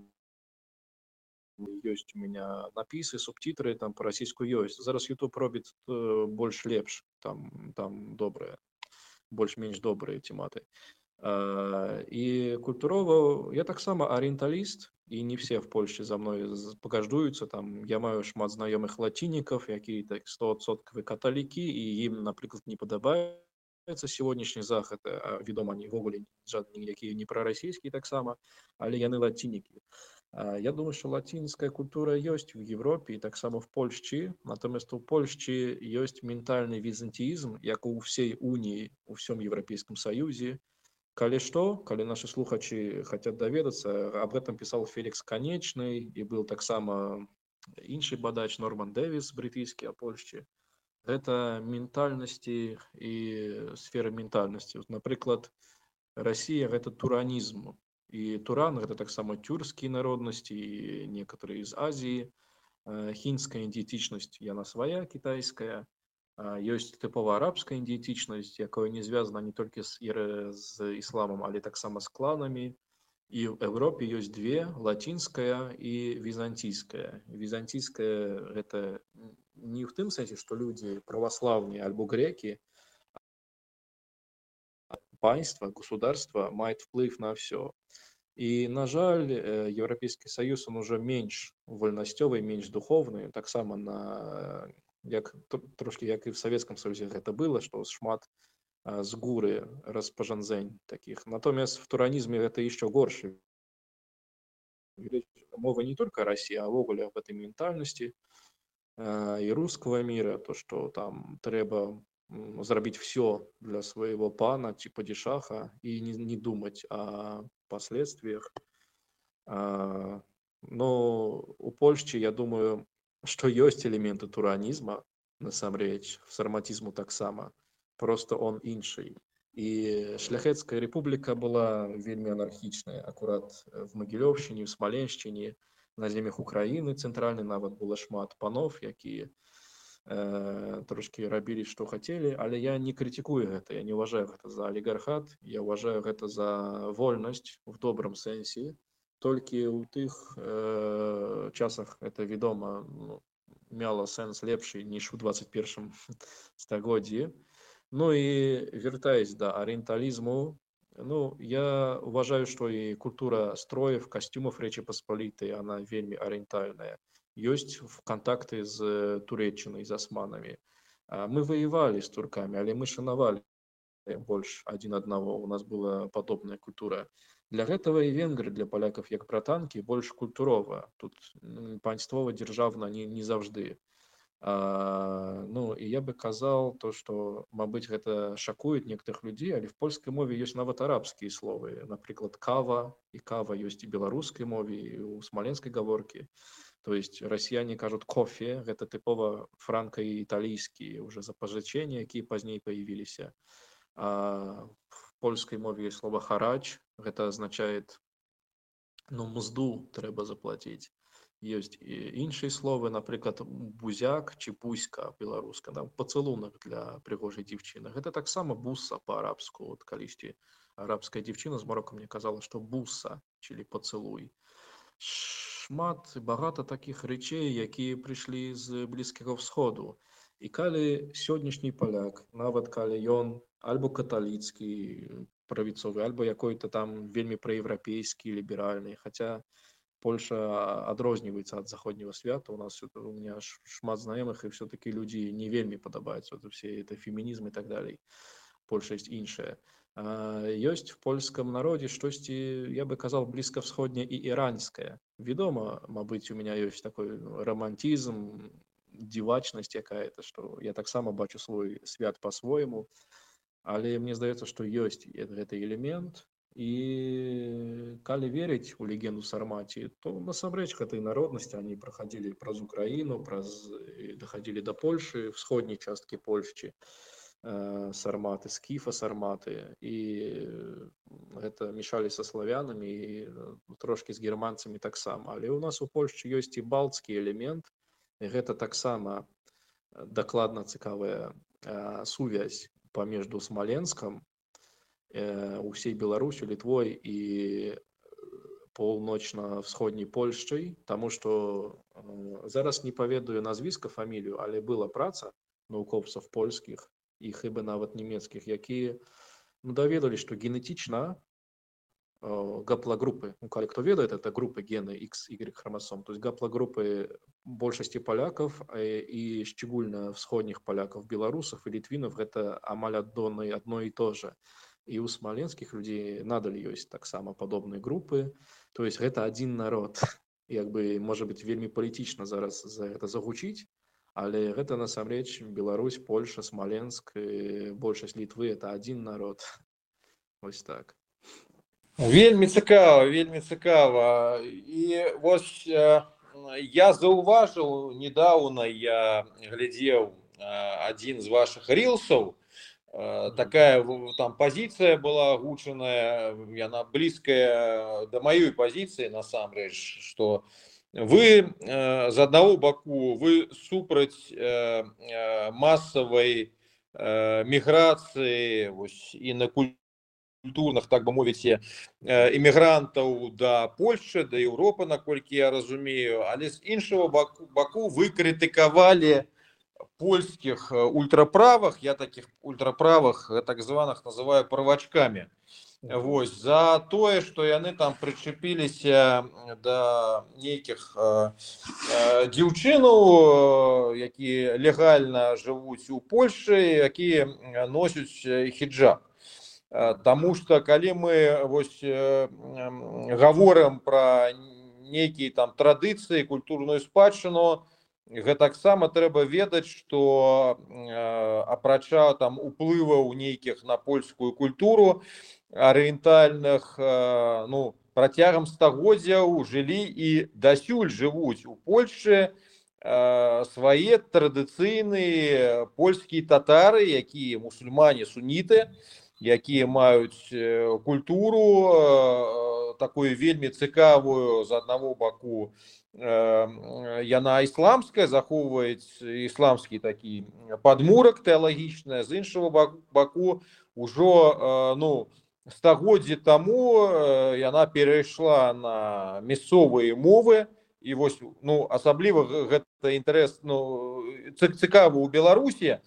S3: ёсць у меня напісы, субтитры там по-расійску ёсць. Зараз YouTube робіць э, больш лепш, там, там добрыя, больш-менш добрыя тематы. Э, і культурова я таксама арыенталіст, і не все в Польшчы за мной пагаждуюцца. Там я маю шмат знаёмых лацінікаў, якія так стовадсоткавыя каталікі, і ім, напрыклад, не падабаецца сённяшні захад, а вядома, они ввогуле ніякія не прарасійскія таксама, але яны лацінікі. Я думаю, что латинская культура есть в Европе и так само в Польшчы. Натомест у Польшчы есть ментальный византиизм, як у всей Унии, у всем Европейском Союзе. Калі что, калі наши слухачи хотят доведаться, об этом писал Феликс Конечный, и был так само инший бадач Норман Дэвис, британский о Польшчы. Это ментальности и сфера ментальности. Например, Россия – это туранизм. И туран – это так само тюркские народности, и некоторые из Азии. Хинская идентичность, яна своя, китайская. Есть типовая арабская идентичность, якая не связана не только с, с исламом, але так само с кланами. И в Европе есть две, латинская и византийская. Византийская – это не в том смысле, что люди православные альбо греки, państwa, государство мает вплыв на все. И, на жаль, Европейский Союз, он уже меньш вольнасцёвы, меньш духовны, таксама на як трошки як і в Советском Союзе гэта было, што шмат з гуры распажанзень таких. Натомест в туранізме гэта еще горш. Мова не только России, а ввогуле об этой ментальности и русского мира, то, что там трэба зрабіць все для своего пана ці падишаха и не, не думать о последствиях. А, но у Польшчы, я думаю, что есть элементы туранизма, насамрэч, сарматизму таксама, просто он інший. И Шляхецкая республика была вельмі анархічная, акурат в Могилёвщине, в Смоленщине, на землях Украины центральной нават было шмат панов, якія трошки рабілі, што хацелі, але я не критикую гэта, я не уважаю гэта за олигархат, я уважаю гэта за вольнасць в добрым сэнсе. Толькі ў тых э, часах это, вядома, ну, мела сэнс лепшы, ніж у двадцать первом стагоддзі. Ну і вяртаясь да арыенталізму, ну, я уважаю, што і культура строев, костюмов Рэчы Паспалітай, она вельмі арыентальная. Есть в контакты с Туреччиной, с османами. Мы воевали с турками, але мы шанавали больше один одного. У нас была подобная культура. Для этого и венгры, для поляков, як братанки, больше культурова. Тут паньствова державна не, не завжды. А, ну, и я бы казал то, что, мабыць, гэта шакует некоторых людей, але в польской мове есть нават арабские слова. Например, кава, и кава есть и в белорусской мове, и у смоленской говорки. То есть россияне кажут кофе, это типово франко-италийские уже запозычения, какие позднее появились. А в польской мове есть слово харач, это означает, ну, мзду треба заплатить. Есть и іншие слова, например, бузяк, чепуська белоруска, да, поцелунок для пригожей девчины. Это так само бусса по-арабску. Вот количество арабская девчина с Марокко мне казала, что бусса, чили поцелуй. Шмат, багато таких речей, які прийшли з Близького Всходу. І калі сьогоднішній поляк, нават калі ён альбо каталіцкі правіцовы, альбо якой-то там вельмі праеўрапейскі, ліберальны, хаця Польша адрозніваецца ад заходняга свята. У нас у меня шмат знаёмых, і все-таки людзі не вельмі падабаюцца все это фемінізм і так далей. Польша есть іншая. Ёсць в польскім народзе штосьці, я бы казаў, блізкавсходняе і іранскае. Вядома, мабыць, у меня ёсць такой романтизм, дзівачнасць якая-то, што я таксама бачу свой свят по-свойму, але мне здаецца, што ёсць гэты элемент. І калі верыць у легенду Сарматіі, то насамрэч гэтай народнасці они праходзілі праз Украіну, праз дахадзілі да Польшы, всходняй часткі Польшчы, сарматы, скіфа сарматы, і гэта мешалі са славянамі і трошкі з германцамі таксама. Але у нас у Польшчы ёсць і балтскі элемент, і гэта таксама дакладна цікавая сувязь паміж Смаленскам, усей Беларусю, Літвой і паўночна-всходняй Польшчай, таму што зараз не паведаю назвіска, фамілію, але была праца навукоўцаў польскіх і хіба нават нямецкіх, якія ну, даведалі, што генетычна гаплогруппы, ну, калі хто ведае, это группы гены X, Y хромосом, то есть гаплогруппы большасці палякаў і шчегульна всходніх палякаў, беларусаў і літвінаў гэта амаль адно і то же. І у смаленскіх людзей надаль ёсць таксама падобныя групы, то есть гэта адзін народ. Як бы, можа быць, вельмі палітычна зараз за гэта загучыць, але гэта насамрэч Беларусь, Польша, Смаленск, большасць Літвы это адзін народ. Вось так.
S2: Вельмі цікава, вельмі цікава. І вось я заўважыў, недавно я глядзеў адзін з вашых рилсаў, такая там позиция была агучаная, яна блізкая да маёй пазіцыі насамрэч, што вы з аднаго баку вы супраць масавай міграцыі і на культурных, так бы мовіць, імігрантаў да Польшчы, да Еўропы, наколькі я разумею, але з іншага баку, баку вы крытыкавалі польских ультраправых, я таких ультраправых так званых называю правачками, вось, за тое, што яны там прычепіліся да нейкіх дзяўчынаў, якія легальна жывуць у Польшы, якія носяць хіджаб. Таму што калі мы вось гаворым пра нейкія там традыцыі, культурную спадчыну, гэтаксама трэба ведаць, што апрача там уплываў нейкіх на польскую культуру арыентальных, ну, працягам стагоддзяў жылі і дасюль жывуць у Польшчы свае традыцыйныя польскія татары, якія мусульмане суніты, якія маюць культуру такую вельмі цікавую, з аднаго баку яна ісламская, захоўваюць ісламскі такі падмурак тэалагічны, з іншага баку ўжо ну, стагоддзі таму яна перайшла на мясцовыя мовы, і вось ну, асабліва гэта інтарэс ну, цікава ў Беларусі,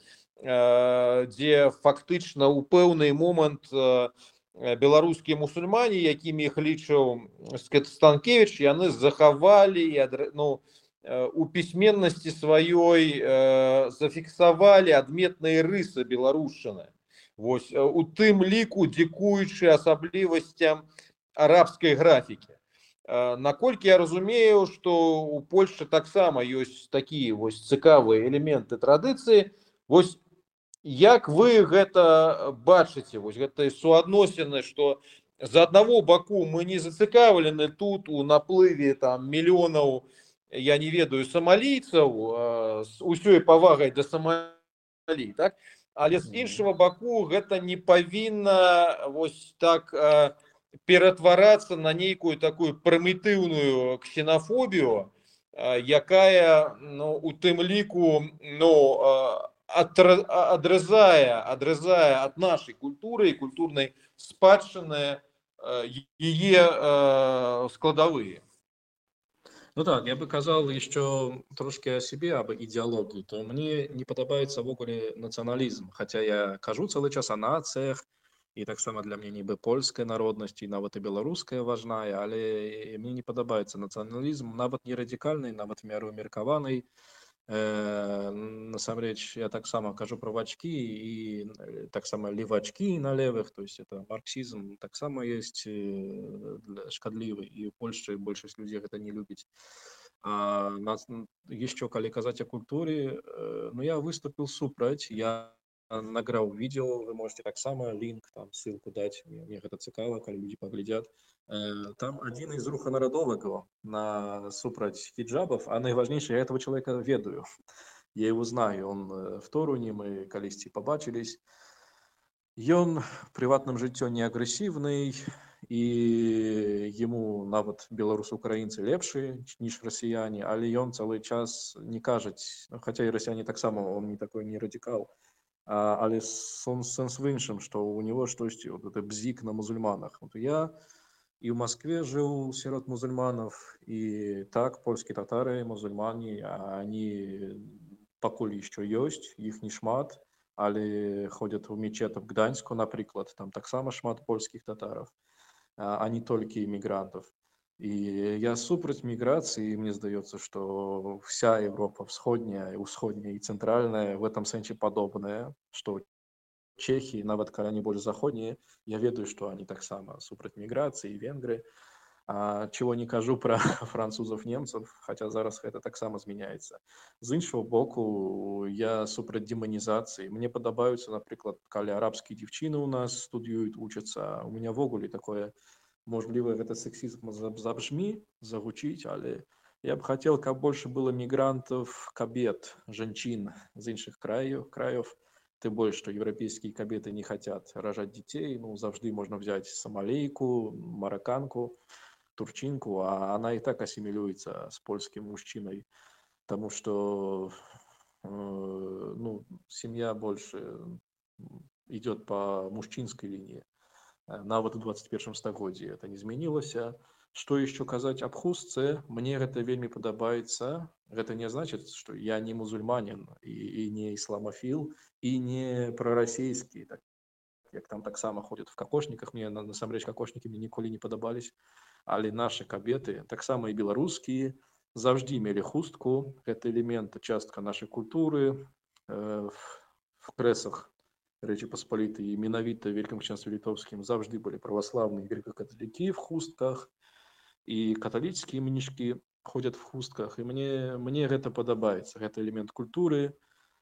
S2: дзе фактычна ў пэўны момант беларускія мусульмане, якімі іх лічыў Станкевіч, яны захавалі ну, у пісьменнасці сваёй зафіксавалі адметныя рысы беларушчыны. Вось, у тым ліку дзікуючы асаблівасцям арабскай графікі. Наколькі я разумею, што у Польшчы таксама ёсць такія вось цікавыя элементы традыцыі. Вось як вы гэта бачыце, вось гэтыя суадносіны, што з аднаго баку мы не зацікаўлены тут у наплыве там мільёнаў, я не ведаю, самалійцаў, з усёй павагай да Сомалі, так? Але з іншага баку гэта не павінна вось так ператварацца на нейкую такую прымітыўную ксенафобію, якая ну, у тым ліку ну, адрезае, адрезае ад нашай культуры і культурнай спадчыны яе складавыя.
S3: Ну так, я бы казал еще трошки о себе, об идеологии, то мне не падабаецца ввогуле национализм, хотя я кажу целый час о нациях, і таксама для мяне нібы польская народнасць і нават і беларуская важная, але мне не падабаецца нацыяналізм, нават не радыкальны, нават меру меркаванай. Э, насамрэч я таксама кажу пра вачкі і э, таксама левачкі на левых, то есть это марксізм таксама есть э, для- шкадлівы, і ў Польшчы большасць людзей гэта не любіць. А нас м, еще калі казаць о культуре, э, ну я выступил супраць, я награў відео, вы можете таксама лінк, там ссылку даць, мне, мне гэта цікава, калі людзі паглядзяць. Э, Там один из руханарадового на супраць хиджабов, а найважнейшее, я этого человека ведаю. Я его знаю, он э, в Торуне, мы калісьці побачились. Ён прыватным жыццё не агрэсіўны, і ему нават беларус-украінцы лепшыя, ніж расіяне, але ён цэлы час не кажаць, ну, хаця і расіяне таксама, он не такой не радикал, а, але сон, сэнс в іншым, што у него штосьці, вот это бзік на мусульманах. Вот я і ў Москве жыў сярод мусульманов, і так, польскія татары, мусульмане, они пакуль яшчэ ёсць, іх не шмат, але ходят у мечеть в Гданьску, напрыклад, там таксама шмат польскіх татаров, а не толькі іммігрантов. І я супраць міграцыі, мне здаецца, што вся Европа всходняя, усходняя і цэнтральная в этом сэнсе падобная, што Чехии, нават калі они больш заходнія, я ведаю, што они таксама супраць міграцыі, венгры, а, чего не кажу про французов, немцев, хотя зараз гэта таксама змяняецца. З іншого боку, я супраць демонизации. Мне падабаюцца, напрыклад, калі арабскія дзяўчыны у нас студыююць, учацца. У меня ввогуле такое, можливо, гэта сексизм забжмі, загучыць, але я б хотел, каб больше было мигрантов, кабет, жанчын з іншых краев, краев. Тым больш, што еўрапейскія кабеты не хотят рожать детей, ну, завжды можно взять сомалейку, марокканку, турчинку, а она и так ассимилируется с польским мужчиной, потому что э, ну, семья больше идет по мужчинской линии. Нават у двадцать первым стагоддзі это не змянілася. Што яшчэ казаць аб хустцы, мне гэта вельмі падабаецца. Гэта не значит, што я не мусульманин і, і не исламофил, і не прарасійскі, так, як там таксама ходят в кокошниках. Мне насамрэч кокошнікі мне ніколі не падабались. Але наши кабеты, таксама і беларускія, заўжды мелі хустку. Гэта элемент, частка нашай культуры. Э, в крэсах Речи Посполитой і менавіта Великім княстве літоўскім заўжды былі праваслаўныя греко-каталікі в хустках, і каталіцкія мніжкі ходят в хустках, і мне, мне гэта падабаецца, гэта элемент культуры,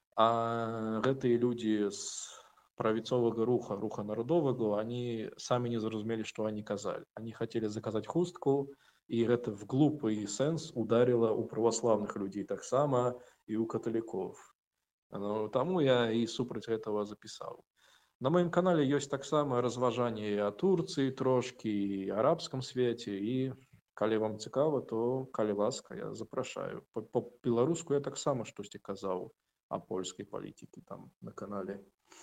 S3: а гэтыя людзі з правіцовага руха, руха народовага, они самі не зразумелі, што они казалі. Они хотели заказаць хустку, і гэта в глупы сэнс ударила у праваслаўных людзей таксама і у каталікоў. Ну, таму я і супраць гэтага запісаў. На маім канале ёсць таксама разважанні о Турцыі трошкі, і арабскім свеце, і калі вам цікава, то калі ласка, я запрашаю. По-беларуску я таксама штосьці казаў о польскай палітыкі там на канале.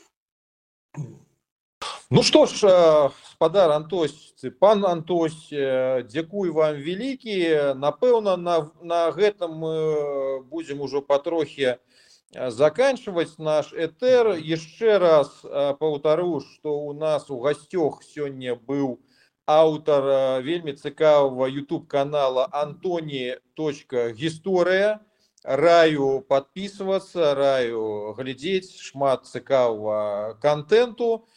S2: Ну что ж, спадар Антосьцы, пан Антось, дзякуй вам вялікі. Напэўна, на, на гэтым мы будзем ужо патрохі заканчивать наш этер. Еще раз паўтару, что у нас у гостях сегодня был автор вельми цікавого YouTube канала Антони.Гісторыя. Раю подписываться, раю глядеть, шмат цікавого контенту.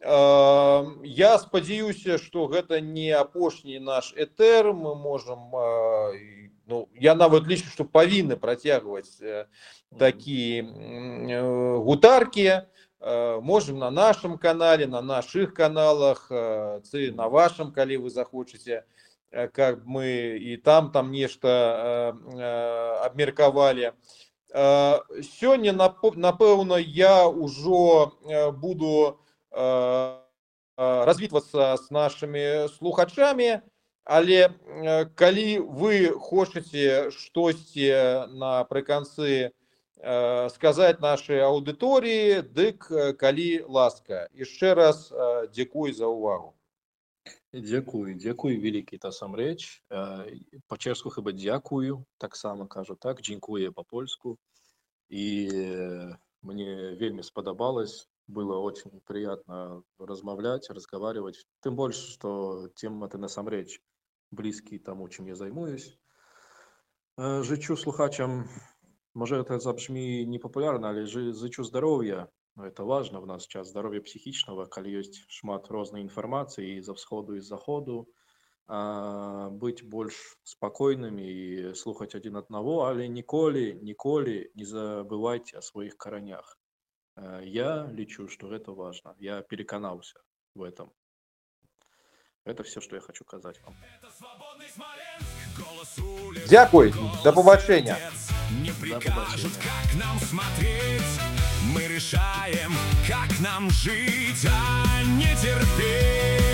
S2: Я спадзяюся, что гэта не апошні наш этер. Мы можем, ну, я нават лічу, что павінны працягваць такие гутарки. Можем на нашем канале, на наших каналах, цы на вашем, калі вы захочаце, как мы и там там нешта абмеркавалі. Сёння, напэўна, я ўжо буду развітвацца с нашими слухачами, але калі вы хочаце штосьці напрыканцы сказаць нашай аўдыторыі, дык калі ласка. Яшчэ раз дзякуй за ўвагу.
S3: Дзякуй, дзякуй вялікі насамрэч. Па-чэшску хіба дзякую, таксама кажу так, дзінкуе па-польску. І мне вельмі спадабалось. Было очень приятно размовлять, разговаривать. Тим больше, що темати насамрэч близькі тому, чим я займуюсь. Е, Жичу слухачам, може це забrzmi непопулярно, але жи- зичу здоров'я. Ну, это важно в наш час, здоров'я психічного, коли є шмат розної інформації і з всходу, і з заходу. А, бути більш спокійними і слухати один одного, але ніколи, ніколи не забувайте о своїх коренях. Э, Я лечу, что это важно. Я переконался в этом. Это все, что я хочу сказать вам.
S1: Это свободный Смоленск. Голос улиц,
S2: Дякую,
S1: голос
S2: до побачення.
S1: сердец. Не
S3: побачення.
S1: прикажут, как нам смотреть. Мы решаем, как нам жить, а не терпеть.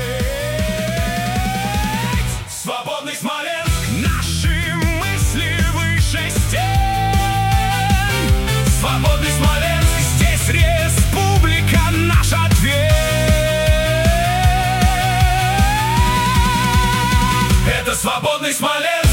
S1: Свободный Смоленск. Наши мысли выше стен. Свободный Смоленск. Здесь республика наш ответ. Это свободный Смоленск.